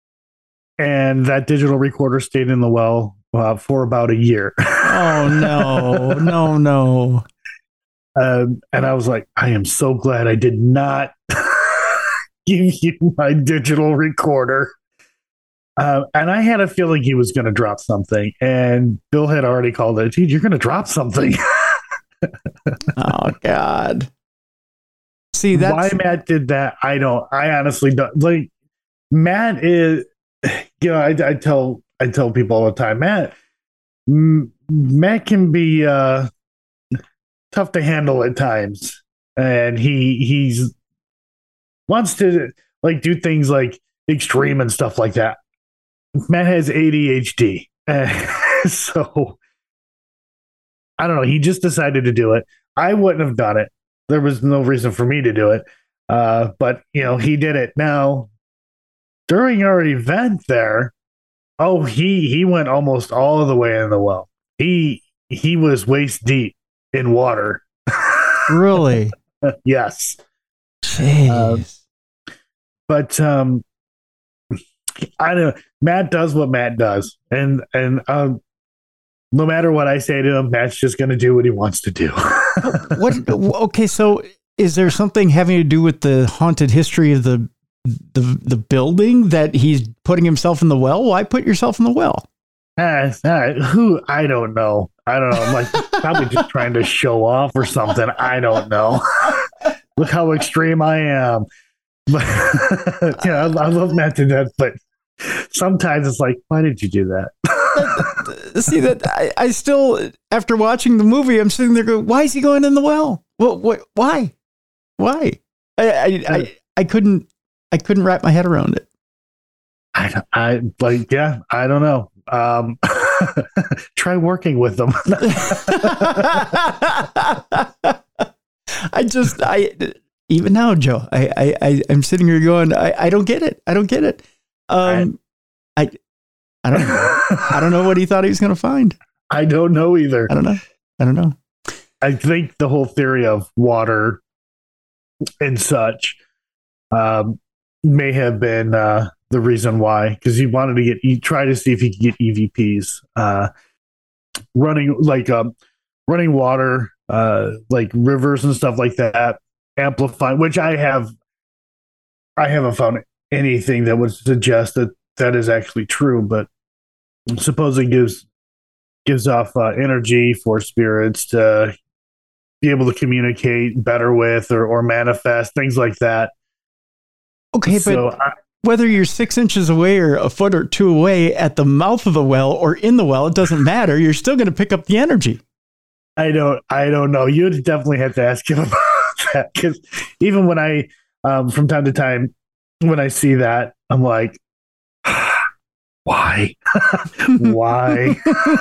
And that digital recorder stayed in the well uh, for about a year.
Oh, no, no, no.
Um, and I was like, I am so glad I did not give you my digital recorder. Uh, and I had a feeling he was going to drop something. And Bill had already called it. Dude, you're going to drop something.
Oh, God. See, that's
why Matt did that. I don't, I honestly don't. Like, Matt is, you know, I, I tell, I tell people all the time, Matt, M- Matt can be uh, tough to handle at times. And he, he's wants to like do things like extreme and stuff like that. Matt has A D H D. Uh, so I don't know. He just decided to do it. I wouldn't have done it. There was no reason for me to do it. Uh, but, you know, he did it. Now, during our event there, oh, he he went almost all the way in the well. He he was waist deep in water.
Really?
Yes.
Jeez.
Uh, but um, I don't know. Matt does what Matt does. And, and um, no matter what I say to him, Matt's just going to do what he wants to do.
What? Okay, so is there something having to do with the haunted history of the the the building that he's putting himself in the well? Why put yourself in the well?
Uh, uh, who? I don't know. I don't know. I'm like probably just trying to show off or something. I don't know. Look how extreme I am. But yeah, I, I love Matt to death, but sometimes it's like, why did you do that?
See that I, I still, after watching the movie, I'm sitting there going, why is he going in the well? What? What? Why? Why? I I, I I couldn't I couldn't wrap my head around it.
I I like yeah. I don't know. Um, try working with them.
I just I even now, Joe. I I, I I'm sitting here going, I, I don't get it. I don't get it. Um, I. I I don't know. I don't know what he thought he was going to find.
I don't know either.
I don't know. I don't know.
I think the whole theory of water and such um, may have been uh, the reason why, because he wanted to get, he tried to see if he could get E V Ps uh, running like um, running water, uh, like rivers and stuff like that, amplifying. Which I have, I haven't found anything that would suggest that that is actually true, but supposedly gives gives off uh, energy for spirits to be able to communicate better with or, or manifest things like that.
Okay,
so
but
I,
whether you're six inches away or a foot or two away at the mouth of the well or in the well, it doesn't matter. You're still going to pick up the energy.
I don't. I don't know. You'd definitely have to ask him about that, because even when I, um, from time to time, when I see that, I'm like, why? Why?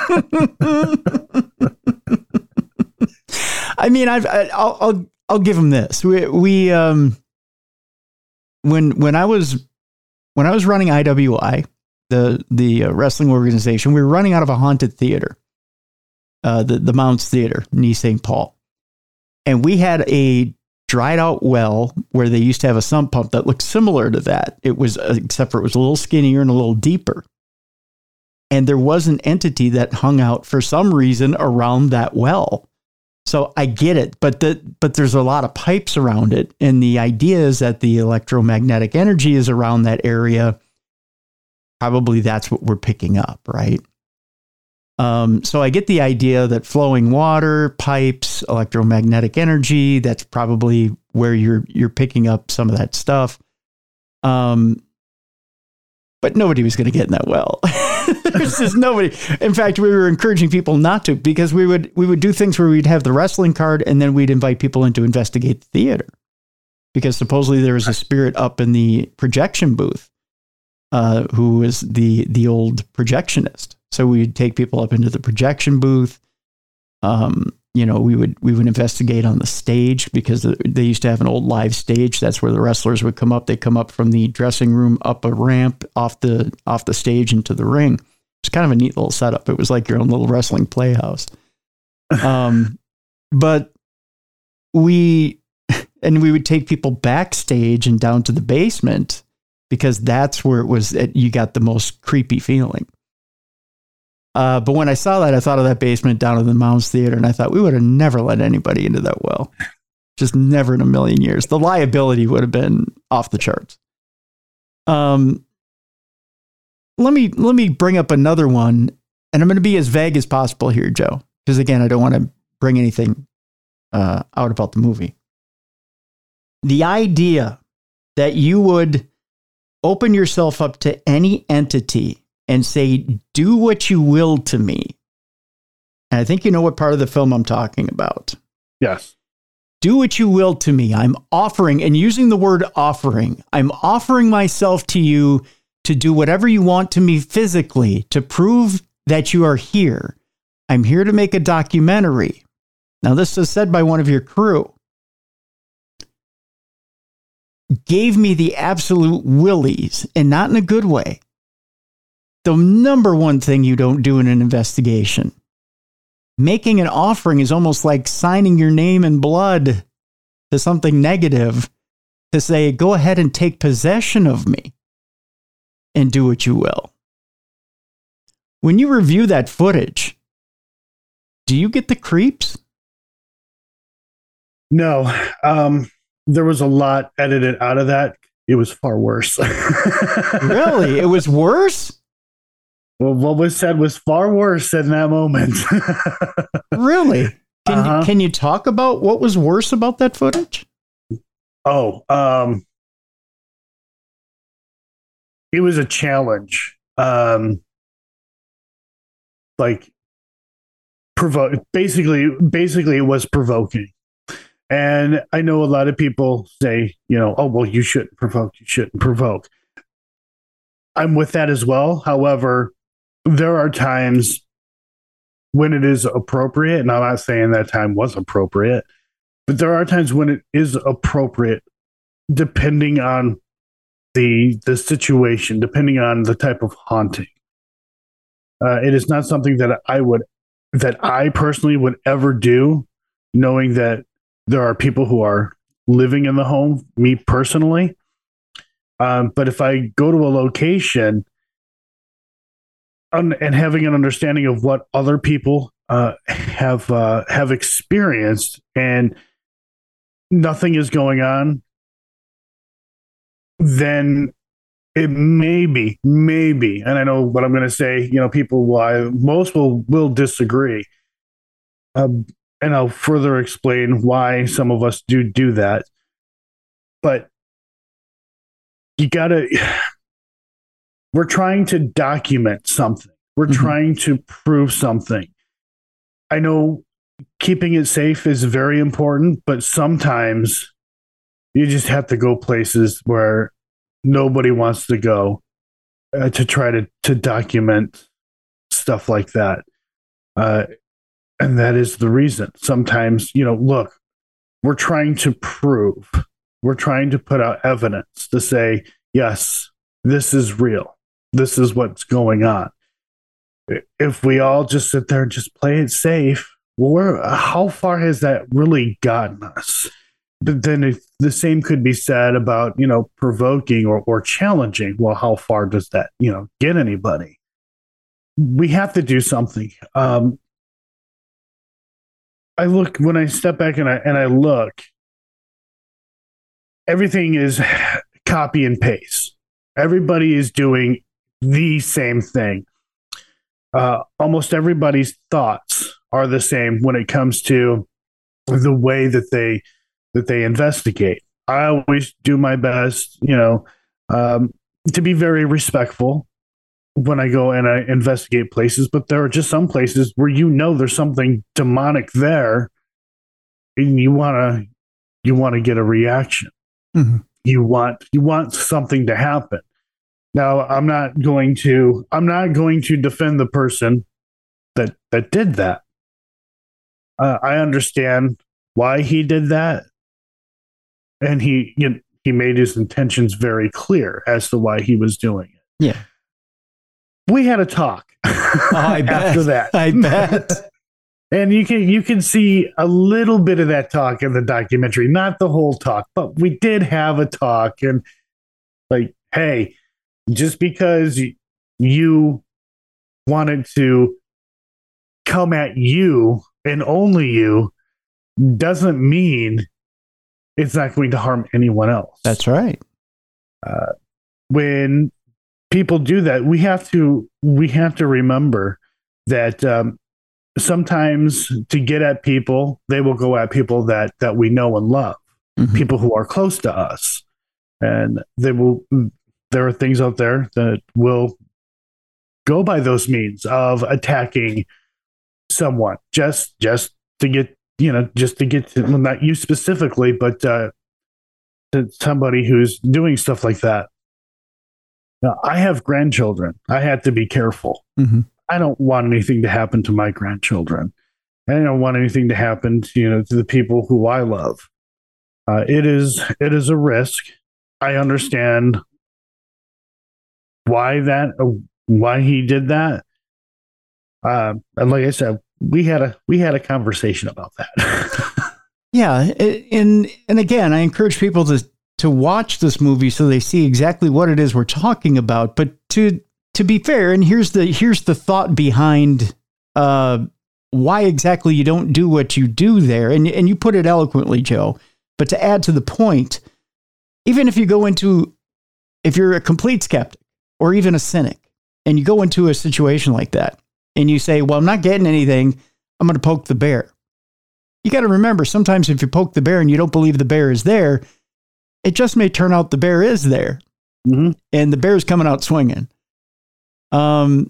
I mean, I've, I, I'll, I'll, I'll give him this. We, we, um, when, when I was, when I was running I W I, the, the uh, wrestling organization, we were running out of a haunted theater, uh, the, the Mounts Theater in East Saint Paul. And we had a dried out well where they used to have a sump pump that looked similar to that. It was, uh, except for it was a little skinnier and a little deeper. And there was an entity that hung out for some reason around that well. So I get it, but the, but there's a lot of pipes around it. And the idea is that the electromagnetic energy is around that area. Probably that's what we're picking up, right? Um, so I get the idea that flowing water, pipes, electromagnetic energy, that's probably where you're, you're picking up some of that stuff. Um, but nobody was going to get in that well. There's just nobody. In fact, we were encouraging people not to, because we would, we would do things where we'd have the wrestling card and then we'd invite people in to investigate the theater, because supposedly there was a spirit up in the projection booth, uh, who was the, the old projectionist. So we'd take people up into the projection booth. Um, you know, we would we would investigate on the stage because they used to have an old live stage. That's where the wrestlers would come up. They come up from the dressing room, up a ramp, off the off the stage into the ring. It's kind of a neat little setup. It was like your own little wrestling playhouse. Um, but we and we would take people backstage and down to the basement because that's where it was. You got the most creepy feeling. Uh, but when I saw that, I thought of that basement down in the Mounds Theater, and I thought we would have never let anybody into that well. Just never in a million years. The liability would have been off the charts. Um, let me let me bring up another one, and I'm going to be as vague as possible here, Joe, because again, I don't want to bring anything uh, out about the movie. The idea that you would open yourself up to any entity and say, do what you will to me. And I think you know what part of the film I'm talking about.
Yes.
Do what you will to me. I'm offering, and using the word offering, I'm offering myself to you to do whatever you want to me physically to prove that you are here. I'm here to make a documentary. Now, this is said by one of your crew. Gave me the absolute willies, and not in a good way. The number one thing you don't do in an investigation. Making an offering is almost like signing your name in blood to something negative to say, go ahead and take possession of me and do what you will. When you review that footage, do you get the creeps?
No. Um, there was a lot edited out of that. It was far worse.
Really? It was worse?
Well, what was said was far worse in that moment.
Really? Can,
uh-huh.
can you talk about what was worse about that footage?
Oh, um, it was a challenge. Um, like, provoke. Basically, basically, it was provoking. And I know a lot of people say, you know, oh, well, you shouldn't provoke. You shouldn't provoke. I'm with that as well. However, there are times when it is appropriate, and I'm not saying that time was appropriate, but there are times when it is appropriate, depending on the the situation, depending on the type of haunting. Uh, it is not something that I would, that I personally would ever do, knowing that there are people who are living in the home, me personally. Um, but if I go to a location un- and having an understanding of what other people uh, have uh, have experienced, and nothing is going on, then it may be, maybe, and I know what I'm going to say. You know, people, why most will will disagree, um, and I'll further explain why some of us do do that. But you gotta. We're trying to document something. We're mm-hmm. trying to prove something. I know keeping it safe is very important, but sometimes you just have to go places where nobody wants to go uh, to try to, to document stuff like that. Uh, and that is the reason. Sometimes, you know, look, we're trying to prove, we're trying to put out evidence to say, yes, this is real. This is what's going on. If we all just sit there and just play it safe, well, where, how far has that really gotten us? But then if the same could be said about, you know, provoking or, or challenging. Well, how far does that, you know, get anybody? We have to do something. Um, I look, when I step back and I, and I look, everything is copy and paste. Everybody is doing the same thing. Uh, almost everybody's thoughts are the same when it comes to the way that they that they investigate. I always do my best, you know, um, to be very respectful when I go and I investigate places. But there are just some places where you know there's something demonic there, and you wanna you want to get a reaction. Mm-hmm. You want you want something to happen. Now, I'm not going to I'm not going to defend the person that that did that. Uh, I understand why he did that, and he you know, he made his intentions very clear as to why he was doing it.
Yeah,
we had a talk
oh, I bet.
after that.
I bet.
And you can you can see a little bit of that talk in the documentary, not the whole talk, but we did have a talk. And like, hey, just because you wanted to come at you and only you doesn't mean it's not going to harm anyone else.
That's right.
Uh, when people do that, we have to we have to remember that um, sometimes to get at people, they will go at people that that we know and love, mm-hmm. people who are close to us, and they will. There are things out there that will go by those means of attacking someone just just to get you know just to get to, well, not you specifically, but uh, to somebody who's doing stuff like that. Now, I have grandchildren. I had to be careful.
Mm-hmm.
I don't want anything to happen to my grandchildren. I don't want anything to happen to, you know, to the people who I love. Uh, it is it is a risk. I understand why that uh, why he did that. Uh, and like I said, we had a we had a conversation about that.
Yeah, and and again, I encourage people to to watch this movie so they see exactly what it is we're talking about. But to to be fair, and here's the here's the thought behind uh, why exactly you don't do what you do there, and and you put it eloquently, Joe. But to add to the point, even if you go into if you're a complete skeptic or even a cynic, and you go into a situation like that, and you say, "Well, I'm not getting anything. I'm going to poke the bear." You got to remember, sometimes if you poke the bear and you don't believe the bear is there, it just may turn out the bear is there,
mm-hmm.
and the bear's coming out swinging. Um,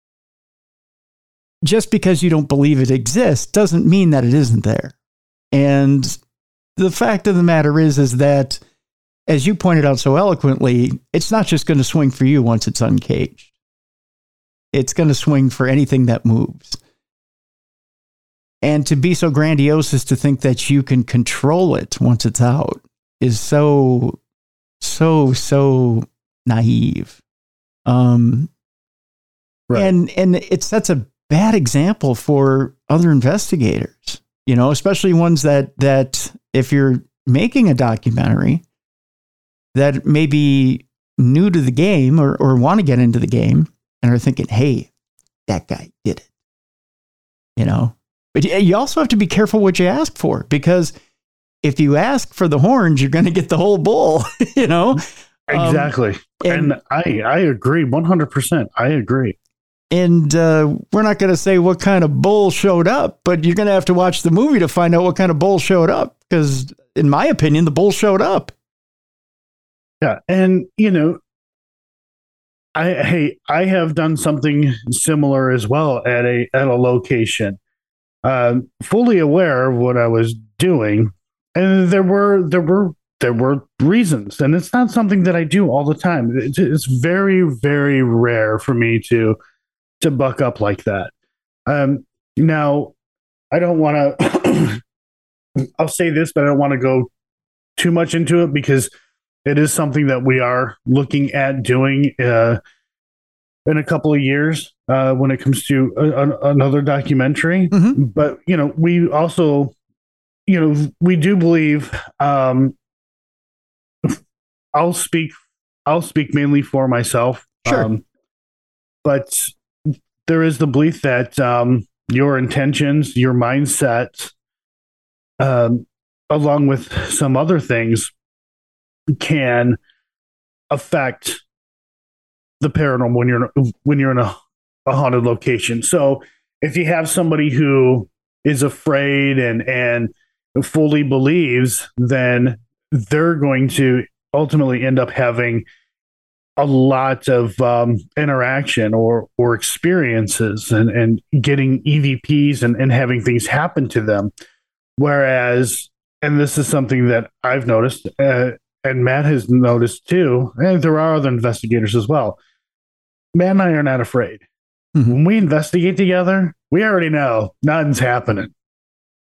just because you don't believe it exists doesn't mean that it isn't there. And the fact of the matter is, is that, as you pointed out so eloquently, it's not just going to swing for you once it's uncaged. It's going to swing for anything that moves. And to be so grandiose as to think that you can control it once it's out is so, so, so naive. Um, right. And and it sets a bad example for other investigators, you know, especially ones that, that if you're making a documentary that may be new to the game or, or want to get into the game and are thinking, hey, that guy did it, you know. But you also have to be careful what you ask for, because if you ask for the horns, you're going to get the whole bull, you know?
Exactly. Um, and, and I, I agree one hundred percent. I agree.
And uh, we're not going to say what kind of bull showed up, but you're going to have to watch the movie to find out what kind of bull showed up. Because in my opinion, the bull showed up.
Yeah. And, you know, I, hey, I have done something similar as well at a, at a location. Um, fully aware of what I was doing, and there were there were there were reasons, and it's not something that I do all the time. It's, it's very very rare for me to to buck up like that. Um, now, I don't want to. I'll say this, but I don't want to go too much into it because it is something that we are looking at doing uh, in a couple of years. Uh, when it comes to a, a, another documentary,
mm-hmm.
but you know, we also, you know, we do believe. Um, I'll speak. I'll speak mainly for myself.
Sure.
Um, but there is the belief that um, your intentions, your mindset, um, along with some other things, can affect the paranormal when you're when you're in a a haunted location. So if you have somebody who is afraid and and fully believes, then they're going to ultimately end up having a lot of um, interaction or or experiences and, and getting E V Ps and, and having things happen to them. Whereas, and this is something that I've noticed, uh, and Matt has noticed too, and there are other investigators as well, Matt and I are not afraid.
Mm-hmm.
When we investigate together, we already know nothing's happening.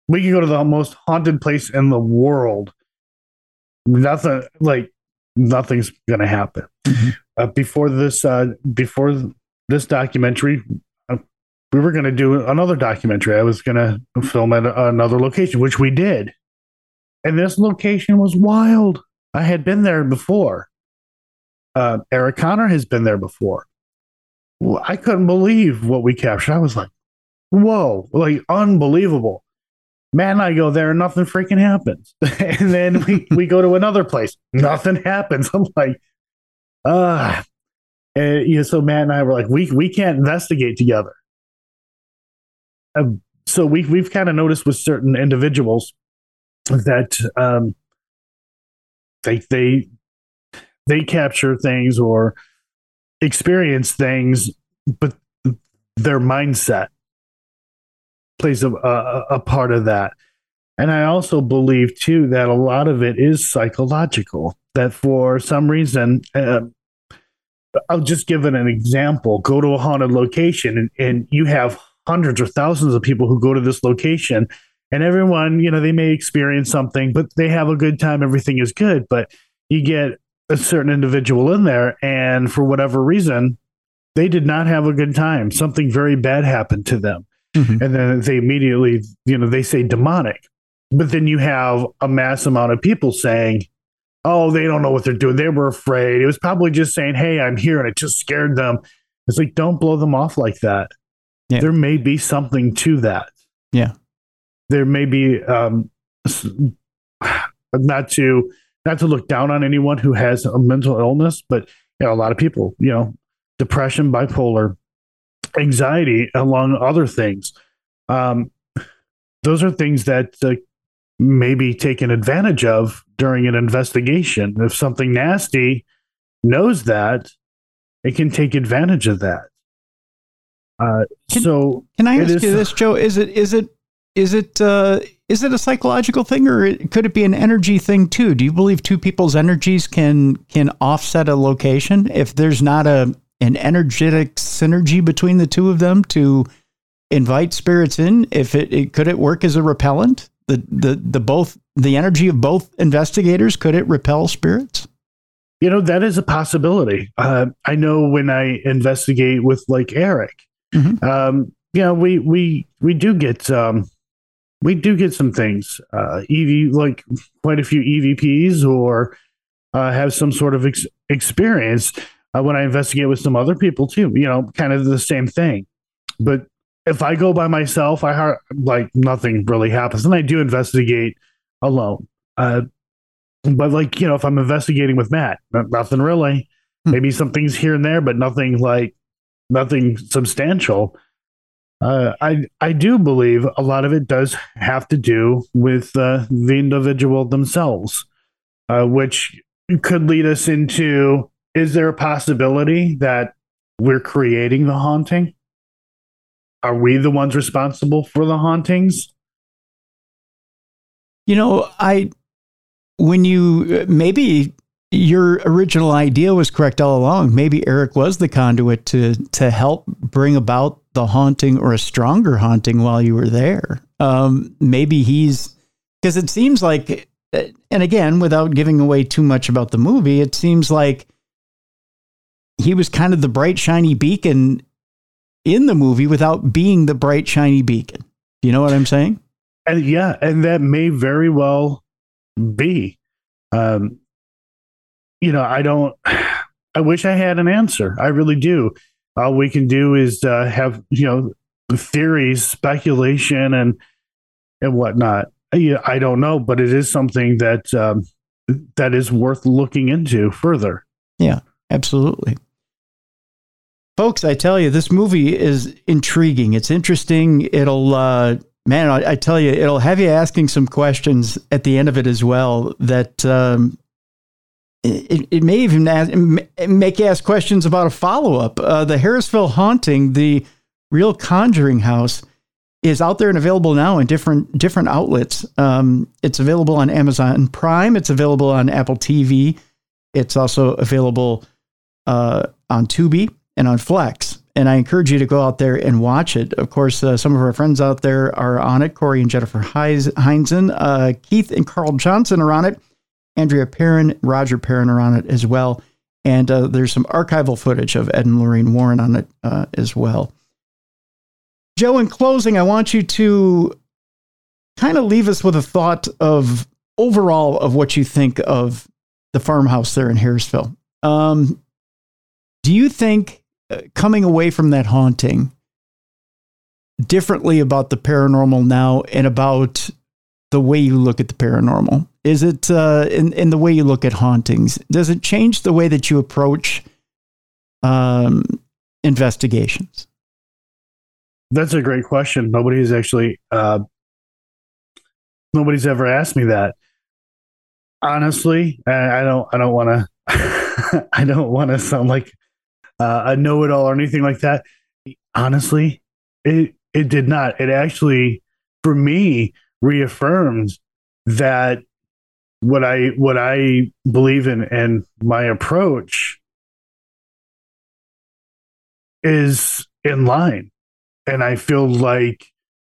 we can go to the most haunted place in the world. Nothing like nothing's going to happen. Mm-hmm. Uh, before this, uh, before this documentary, uh, we were going to do another documentary. I was going to film at a, another location, which we did. And this location was wild. I had been there before. Uh, Eric Connor has been there before. Well, I couldn't believe what we captured. I was like, whoa, like unbelievable. Matt and I go there and nothing freaking happens. And then we, we go to another place. Nothing happens. I'm like, ah. And, you know, so Matt and I were like, we we can't investigate together. Uh, so we, we've kind of noticed with certain individuals that um, they, they, they capture things or experience things, but their mindset plays a, a, a part of that. And I also believe, too, that a lot of it is psychological, that for some reason, uh, I'll just give it an example. Go to a haunted location and, and you have hundreds or thousands of people who go to this location, and everyone, you know, they may experience something, but they have a good time. Everything is good. But you get a certain individual in there, and for whatever reason, they did not have a good time. Something very bad happened to them. Mm-hmm. And then they immediately, you know, they say demonic. But then you have a mass amount of people saying, oh, they don't know what they're doing. They were afraid. It was probably just saying, hey, I'm here, and it just scared them. It's like, don't blow them off like that. Yeah. There may be something to that.
Yeah.
There may be, um, not to, not to look down on anyone who has a mental illness, but, you know, a lot of people, you know, depression, bipolar, anxiety, among other things. Um, those are things that uh, may be taken advantage of during an investigation. If something nasty knows that, it can take advantage of that. Uh,
can,
so
can I ask is, you this, Joe? Is it is it is it uh, is it a psychological thing, or could it be an energy thing too? Do you believe two people's energies can can offset a location if there's not a an energetic synergy between the two of them to invite spirits in? If it, it could it work as a repellent? The the the both the energy of both investigators, could it repel spirits?
You know, that is a possibility. Uh, I know when I investigate with like Eric, mm-hmm. um, you know, we we we do get um, we do get some things, uh, E V like quite a few E V Ps, or uh, have some sort of ex- experience. Uh, when I investigate with some other people too, you know, kind of the same thing. But if I go by myself, I ha- like nothing really happens, and I do investigate alone. Uh, but like, you know, if I'm investigating with Matt, nothing really. Hmm. Maybe some things here and there, but nothing like nothing substantial. Uh, I I do believe a lot of it does have to do with uh, the individual themselves, uh, which could lead us into: is there a possibility that we're creating the haunting? Are we the ones responsible for the hauntings?
You know, I, when you, maybe your original idea was correct all along. Maybe Eric was the conduit to, to help bring about the haunting, or a stronger haunting, while you were there. Um, maybe he's, because it seems like, and again, without giving away too much about the movie, it seems like he was kind of the bright, shiny beacon in the movie without being the bright, shiny beacon. You know what I'm saying?
And yeah, and that may very well be. Um, you know, I don't, I wish I had an answer. I really do. All we can do is uh, have, you know, theories, speculation, and and whatnot. I, I don't know, but it is something that um, that is worth looking into further.
Yeah, absolutely. Folks, I tell you, this movie is intriguing. It's interesting. It'll, uh, man, I, I tell you, it'll have you asking some questions at the end of it as well. That um, it, it may even ask, make you ask questions about a follow-up. Uh, the Harrisville Haunting, the Real Conjuring House, is out there and available now in different different outlets. Um, it's available on Amazon Prime. It's available on Apple T V. It's also available uh, on Tubi and on Flex. and I encourage you to go out there and watch it. Of course, uh, some of our friends out there are on it. Corey and Jennifer Heis- Heinzen, uh, Keith and Carl Johnson are on it. Andrea Perrin, Roger Perrin are on it as well. And uh, there's some archival footage of Ed and Lorraine Warren on it uh, as well. Joe, in closing, I want you to kind of leave us with a thought of overall of what you think of the farmhouse there in Harrisville. Um, do you think uh, coming away from that haunting differently about the paranormal now and about the way you look at the paranormal? Is it uh, in, in the way you look at hauntings? Does it change the way that you approach um, investigations?
That's a great question. Nobody's actually, uh, nobody's ever asked me that. Honestly, I, I don't, I don't want to, I don't want to sound like uh, a know-it-all or anything like that. Honestly, it, it did not. It actually, for me, reaffirmed that what I, what I believe in and my approach is in line. And I feel like,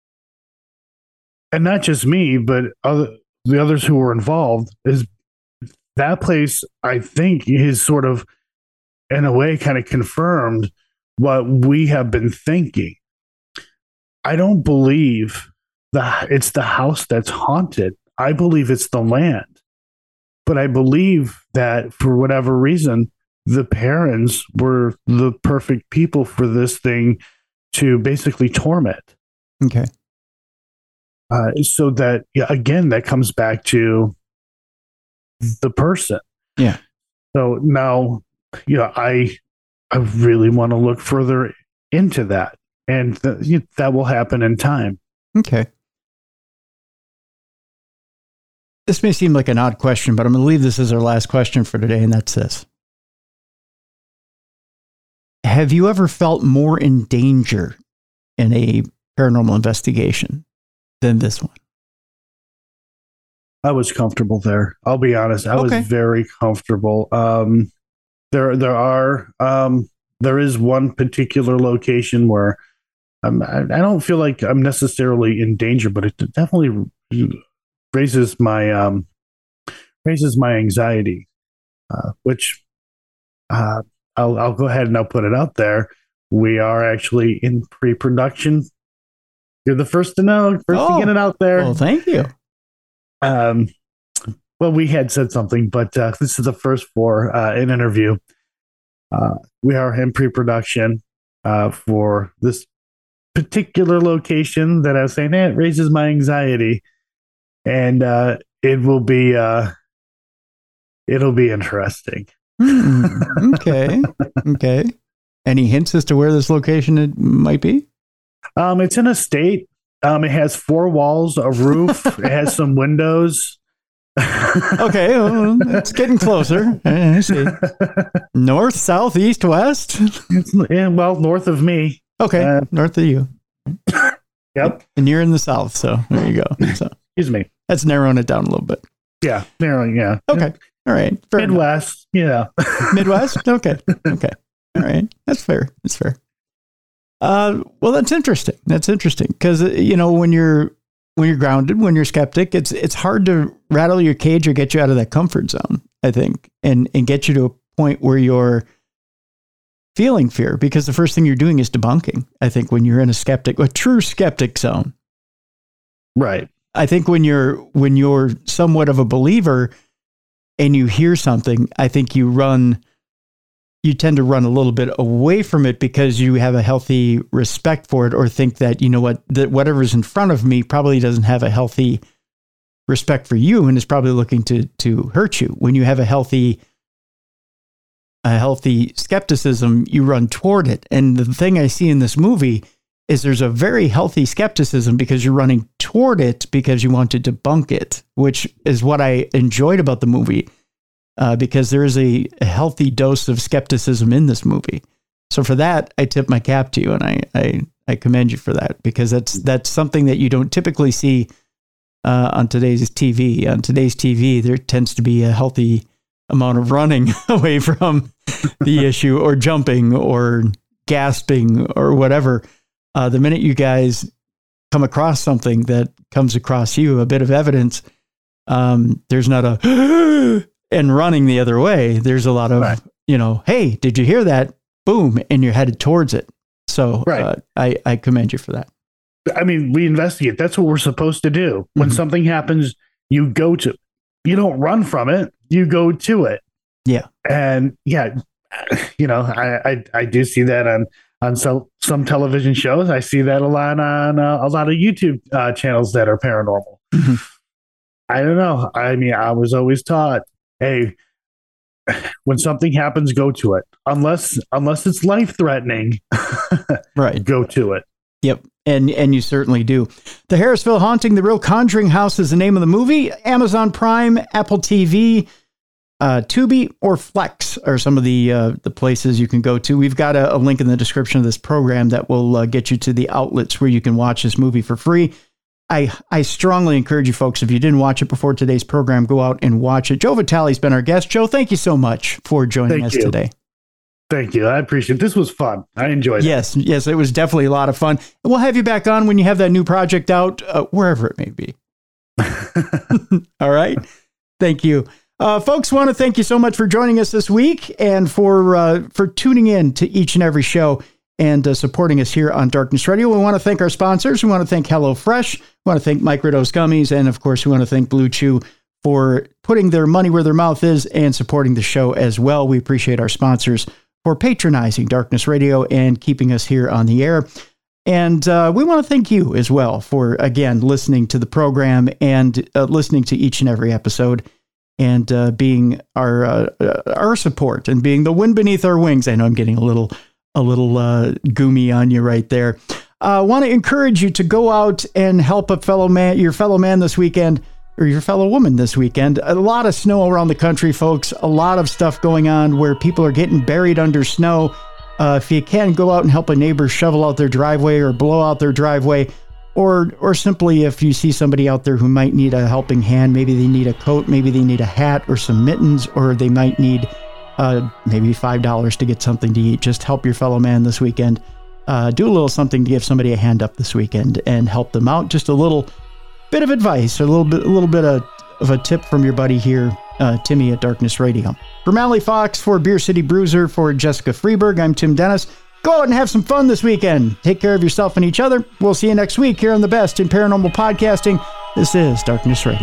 and not just me, but other, the others who were involved, is that place, I think, is sort of, in a way, kind of confirmed what we have been thinking. I don't believe that it's the house that's haunted. I believe it's the land. But I believe that for whatever reason, the parents were the perfect people for this thing to basically torment.
Okay.
Uh, so that, yeah, again, that comes back to the person.
Yeah.
So now, you know, I, I really want to look further into that, and th- you know, that will happen in time.
Okay. This may seem like an odd question, but I'm going to leave this as our last question for today, and that's this. Have you ever felt more in danger in a paranormal investigation than this one?
I was comfortable there. I'll be honest. I
okay.
was very comfortable. Um, there, there are, um, there is one particular location where um, I, I don't feel like I'm necessarily in danger, but it definitely raises my, um, raises my anxiety, uh, which, uh, I'll, I'll go ahead and I'll put it out there. We are actually in pre-production. You're the first to know, first
oh,
to get it out there.
Well, thank you.
Um, well, we had said something, but uh, this is the first for uh, an interview. Uh, we are in pre-production uh, for this particular location that I was saying, eh, it raises my anxiety, and uh, it will be uh, it'll be interesting.
Mm, okay. Okay. Any hints as to where this location it might be?
Um, it's in a state. Um, it has four walls, a roof. It has some windows.
Okay, well, it's getting closer. I see. North, south, east, west?
It's, yeah, well, north of me.
Okay, uh, north of you.
Yep.
And you're in the south, so there you go. So,
excuse me.
That's narrowing it down a little bit.
Yeah, narrowing, yeah.
Okay, all right.
Fair Midwest, enough. Yeah.
Midwest? Okay, okay. All right, that's fair. That's fair. Uh, well, that's interesting. That's interesting because, you know, when you're when you're grounded, when you're skeptic, it's it's hard to rattle your cage or get you out of that comfort zone, I think, and and get you to a point where you're feeling fear, because the first thing you're doing is debunking. I think when you're in a skeptic, a true skeptic zone,
right?
I think when you're when you're somewhat of a believer and you hear something, I think you run. You tend to run a little bit away from it because you have a healthy respect for it, or think that, you know what, that whatever's in front of me probably doesn't have a healthy respect for you and is probably looking to, to hurt you. When you have a healthy, a healthy skepticism, you run toward it. And the thing I see in this movie is there's a very healthy skepticism because you're running toward it because you want to debunk it, which is what I enjoyed about the movie. Uh, because there is a, a healthy dose of skepticism in this movie. So for that, I tip my cap to you, and I, I, I commend you for that, because that's that's something that you don't typically see uh, on today's T V. On today's T V, there tends to be a healthy amount of running away from the issue, or jumping, or gasping or whatever. Uh, the minute you guys come across something that comes across you, a bit of evidence, um, there's not a and running the other way. There's a lot of, right. you know, hey, did you hear that? Boom. And you're headed towards it. So right. uh, I, I commend you for that.
I mean, we investigate. That's what we're supposed to do. When mm-hmm. something happens, you go to, you don't run from it. You go to it.
Yeah.
And yeah, you know, I, I, I do see that on, on some, some television shows. I see that a lot on uh, a lot of YouTube uh, channels that are paranormal. Mm-hmm. I don't know. I mean, I was always taught, hey, when something happens, go to it. Unless, unless it's life threatening,
right?
Go to it.
Yep. And and you certainly do. The Harrisville Haunting, The Real Conjuring House is the name of the movie. Amazon Prime, Apple T V, uh, Tubi, or Flex are some of the uh, the places you can go to. We've got a, a link in the description of this program that will uh, get you to the outlets where you can watch this movie for free. I, I strongly encourage you folks, if you didn't watch it before today's program, go out and watch it. Joe Vitale's been our guest. Joe, thank you so much for joining
thank
us
you.
today.
Thank you. I appreciate it. This was fun. I enjoyed it.
Yes, yes, it was definitely a lot of fun. We'll have you back on when you have that new project out, uh, wherever it may be. All right. Thank you. Uh, folks, want to thank you so much for joining us this week and for uh, for tuning in to each and every show and uh, supporting us here on Darkness Radio. We want to thank our sponsors. We want to thank HelloFresh. We want to thank Microdose Gummies. And, of course, we want to thank Blue Chew for putting their money where their mouth is and supporting the show as well. We appreciate our sponsors for patronizing Darkness Radio and keeping us here on the air. And uh, we want to thank you as well for, again, listening to the program and uh, listening to each and every episode and uh, being our uh, our support and being the wind beneath our wings. I know I'm getting a little a little uh, goomy on you right there. I uh, want to encourage you to go out and help a fellow man, your fellow man this weekend, or your fellow woman this weekend. A lot of snow around the country, folks. A lot of stuff going on where people are getting buried under snow. Uh, if you can, go out and help a neighbor shovel out their driveway or blow out their driveway, or or simply if you see somebody out there who might need a helping hand, maybe they need a coat, maybe they need a hat or some mittens, or they might need uh, maybe five dollars to get something to eat. Just help your fellow man this weekend. Uh, do a little something to give somebody a hand up this weekend and help them out. Just a little bit of advice, a little bit, a little bit of, of a tip from your buddy here, uh, Timmy at Darkness Radio. For Mally Fox, for Beer City Bruiser, for Jessica Freeberg, I'm Tim Dennis. Go out and have some fun this weekend. Take care of yourself and each other. We'll see you next week here on the best in paranormal podcasting. This is Darkness Radio.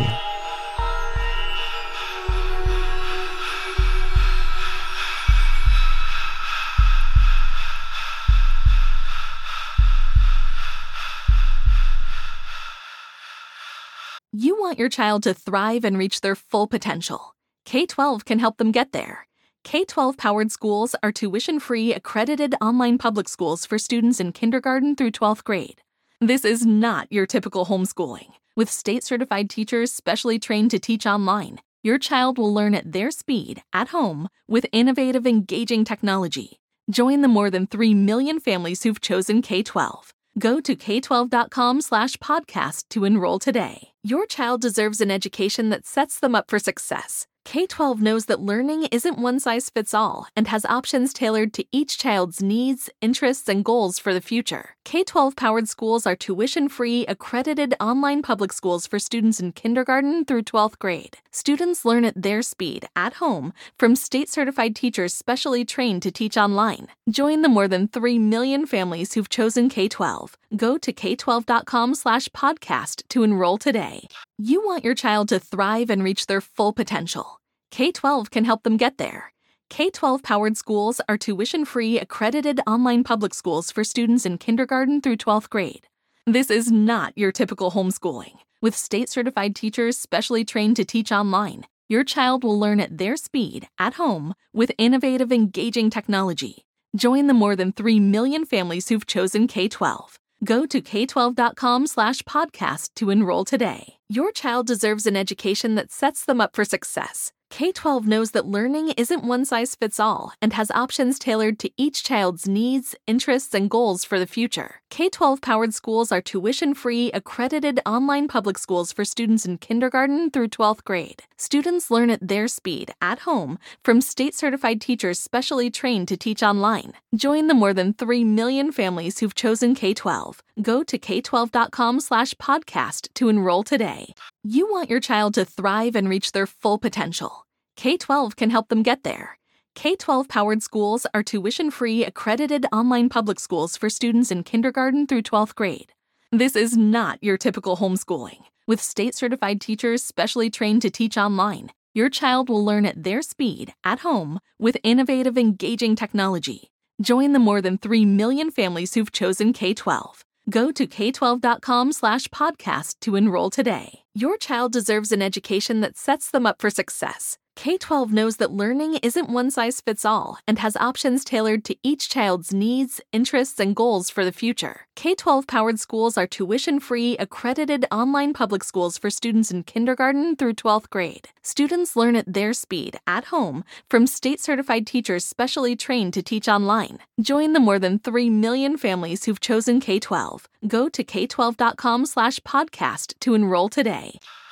You want your child to thrive and reach their full potential. K twelve can help them get there. K twelve powered schools are tuition-free, accredited online public schools for students in kindergarten through twelfth grade. This is not your typical homeschooling. With state-certified teachers specially trained to teach online, your child will learn at their speed, at home, with innovative, engaging technology. Join the more than three million families who've chosen K twelve. Go to k twelve dot com slash podcast to enroll today. Your child deserves an education that sets them up for success. K twelve knows that learning isn't one size fits all and has options tailored to each child's needs, interests, and goals for the future. K twelve powered schools are tuition-free, accredited online public schools for students in kindergarten through twelfth grade. Students learn at their speed, at home, from state-certified teachers specially trained to teach online. Join the more than three million families who've chosen K twelve. Go to k twelve dot com slash podcast to enroll today. You want your child to thrive and reach their full potential. K twelve can help them get there. K twelve powered schools are tuition-free, accredited online public schools for students in kindergarten through twelfth grade. This is not your typical homeschooling. With state-certified teachers specially trained to teach online, your child will learn at their speed, at home, with innovative, engaging technology. Join the more than three million families who've chosen K twelve. Go to k twelve dot com slash podcast to enroll today. Your child deserves an education that sets them up for success. K twelve knows that learning isn't one size fits all and has options tailored to each child's needs, interests, and goals for the future. K twelve powered schools are tuition-free, accredited online public schools for students in kindergarten through twelfth grade. Students learn at their speed, at home, from state-certified teachers specially trained to teach online. Join the more than three million families who've chosen K twelve. Go to k twelve dot com slash podcast to enroll today. You want your child to thrive and reach their full potential. K twelve can help them get there. K twelve powered schools are tuition-free, accredited online public schools for students in kindergarten through twelfth grade. This is not your typical homeschooling. With state-certified teachers specially trained to teach online, your child will learn at their speed, at home, with innovative, engaging technology. Join the more than three million families who've chosen K twelve. Go to k twelve dot com slash podcast to enroll today. Your child deserves an education that sets them up for success. K twelve knows that learning isn't one size fits all and has options tailored to each child's needs, interests, and goals for the future. K twelve powered schools are tuition-free, accredited online public schools for students in kindergarten through twelfth grade. Students learn at their speed, at home, from state-certified teachers specially trained to teach online. Join the more than three million families who've chosen K twelve. Go to k twelve dot com slash podcast to enroll today.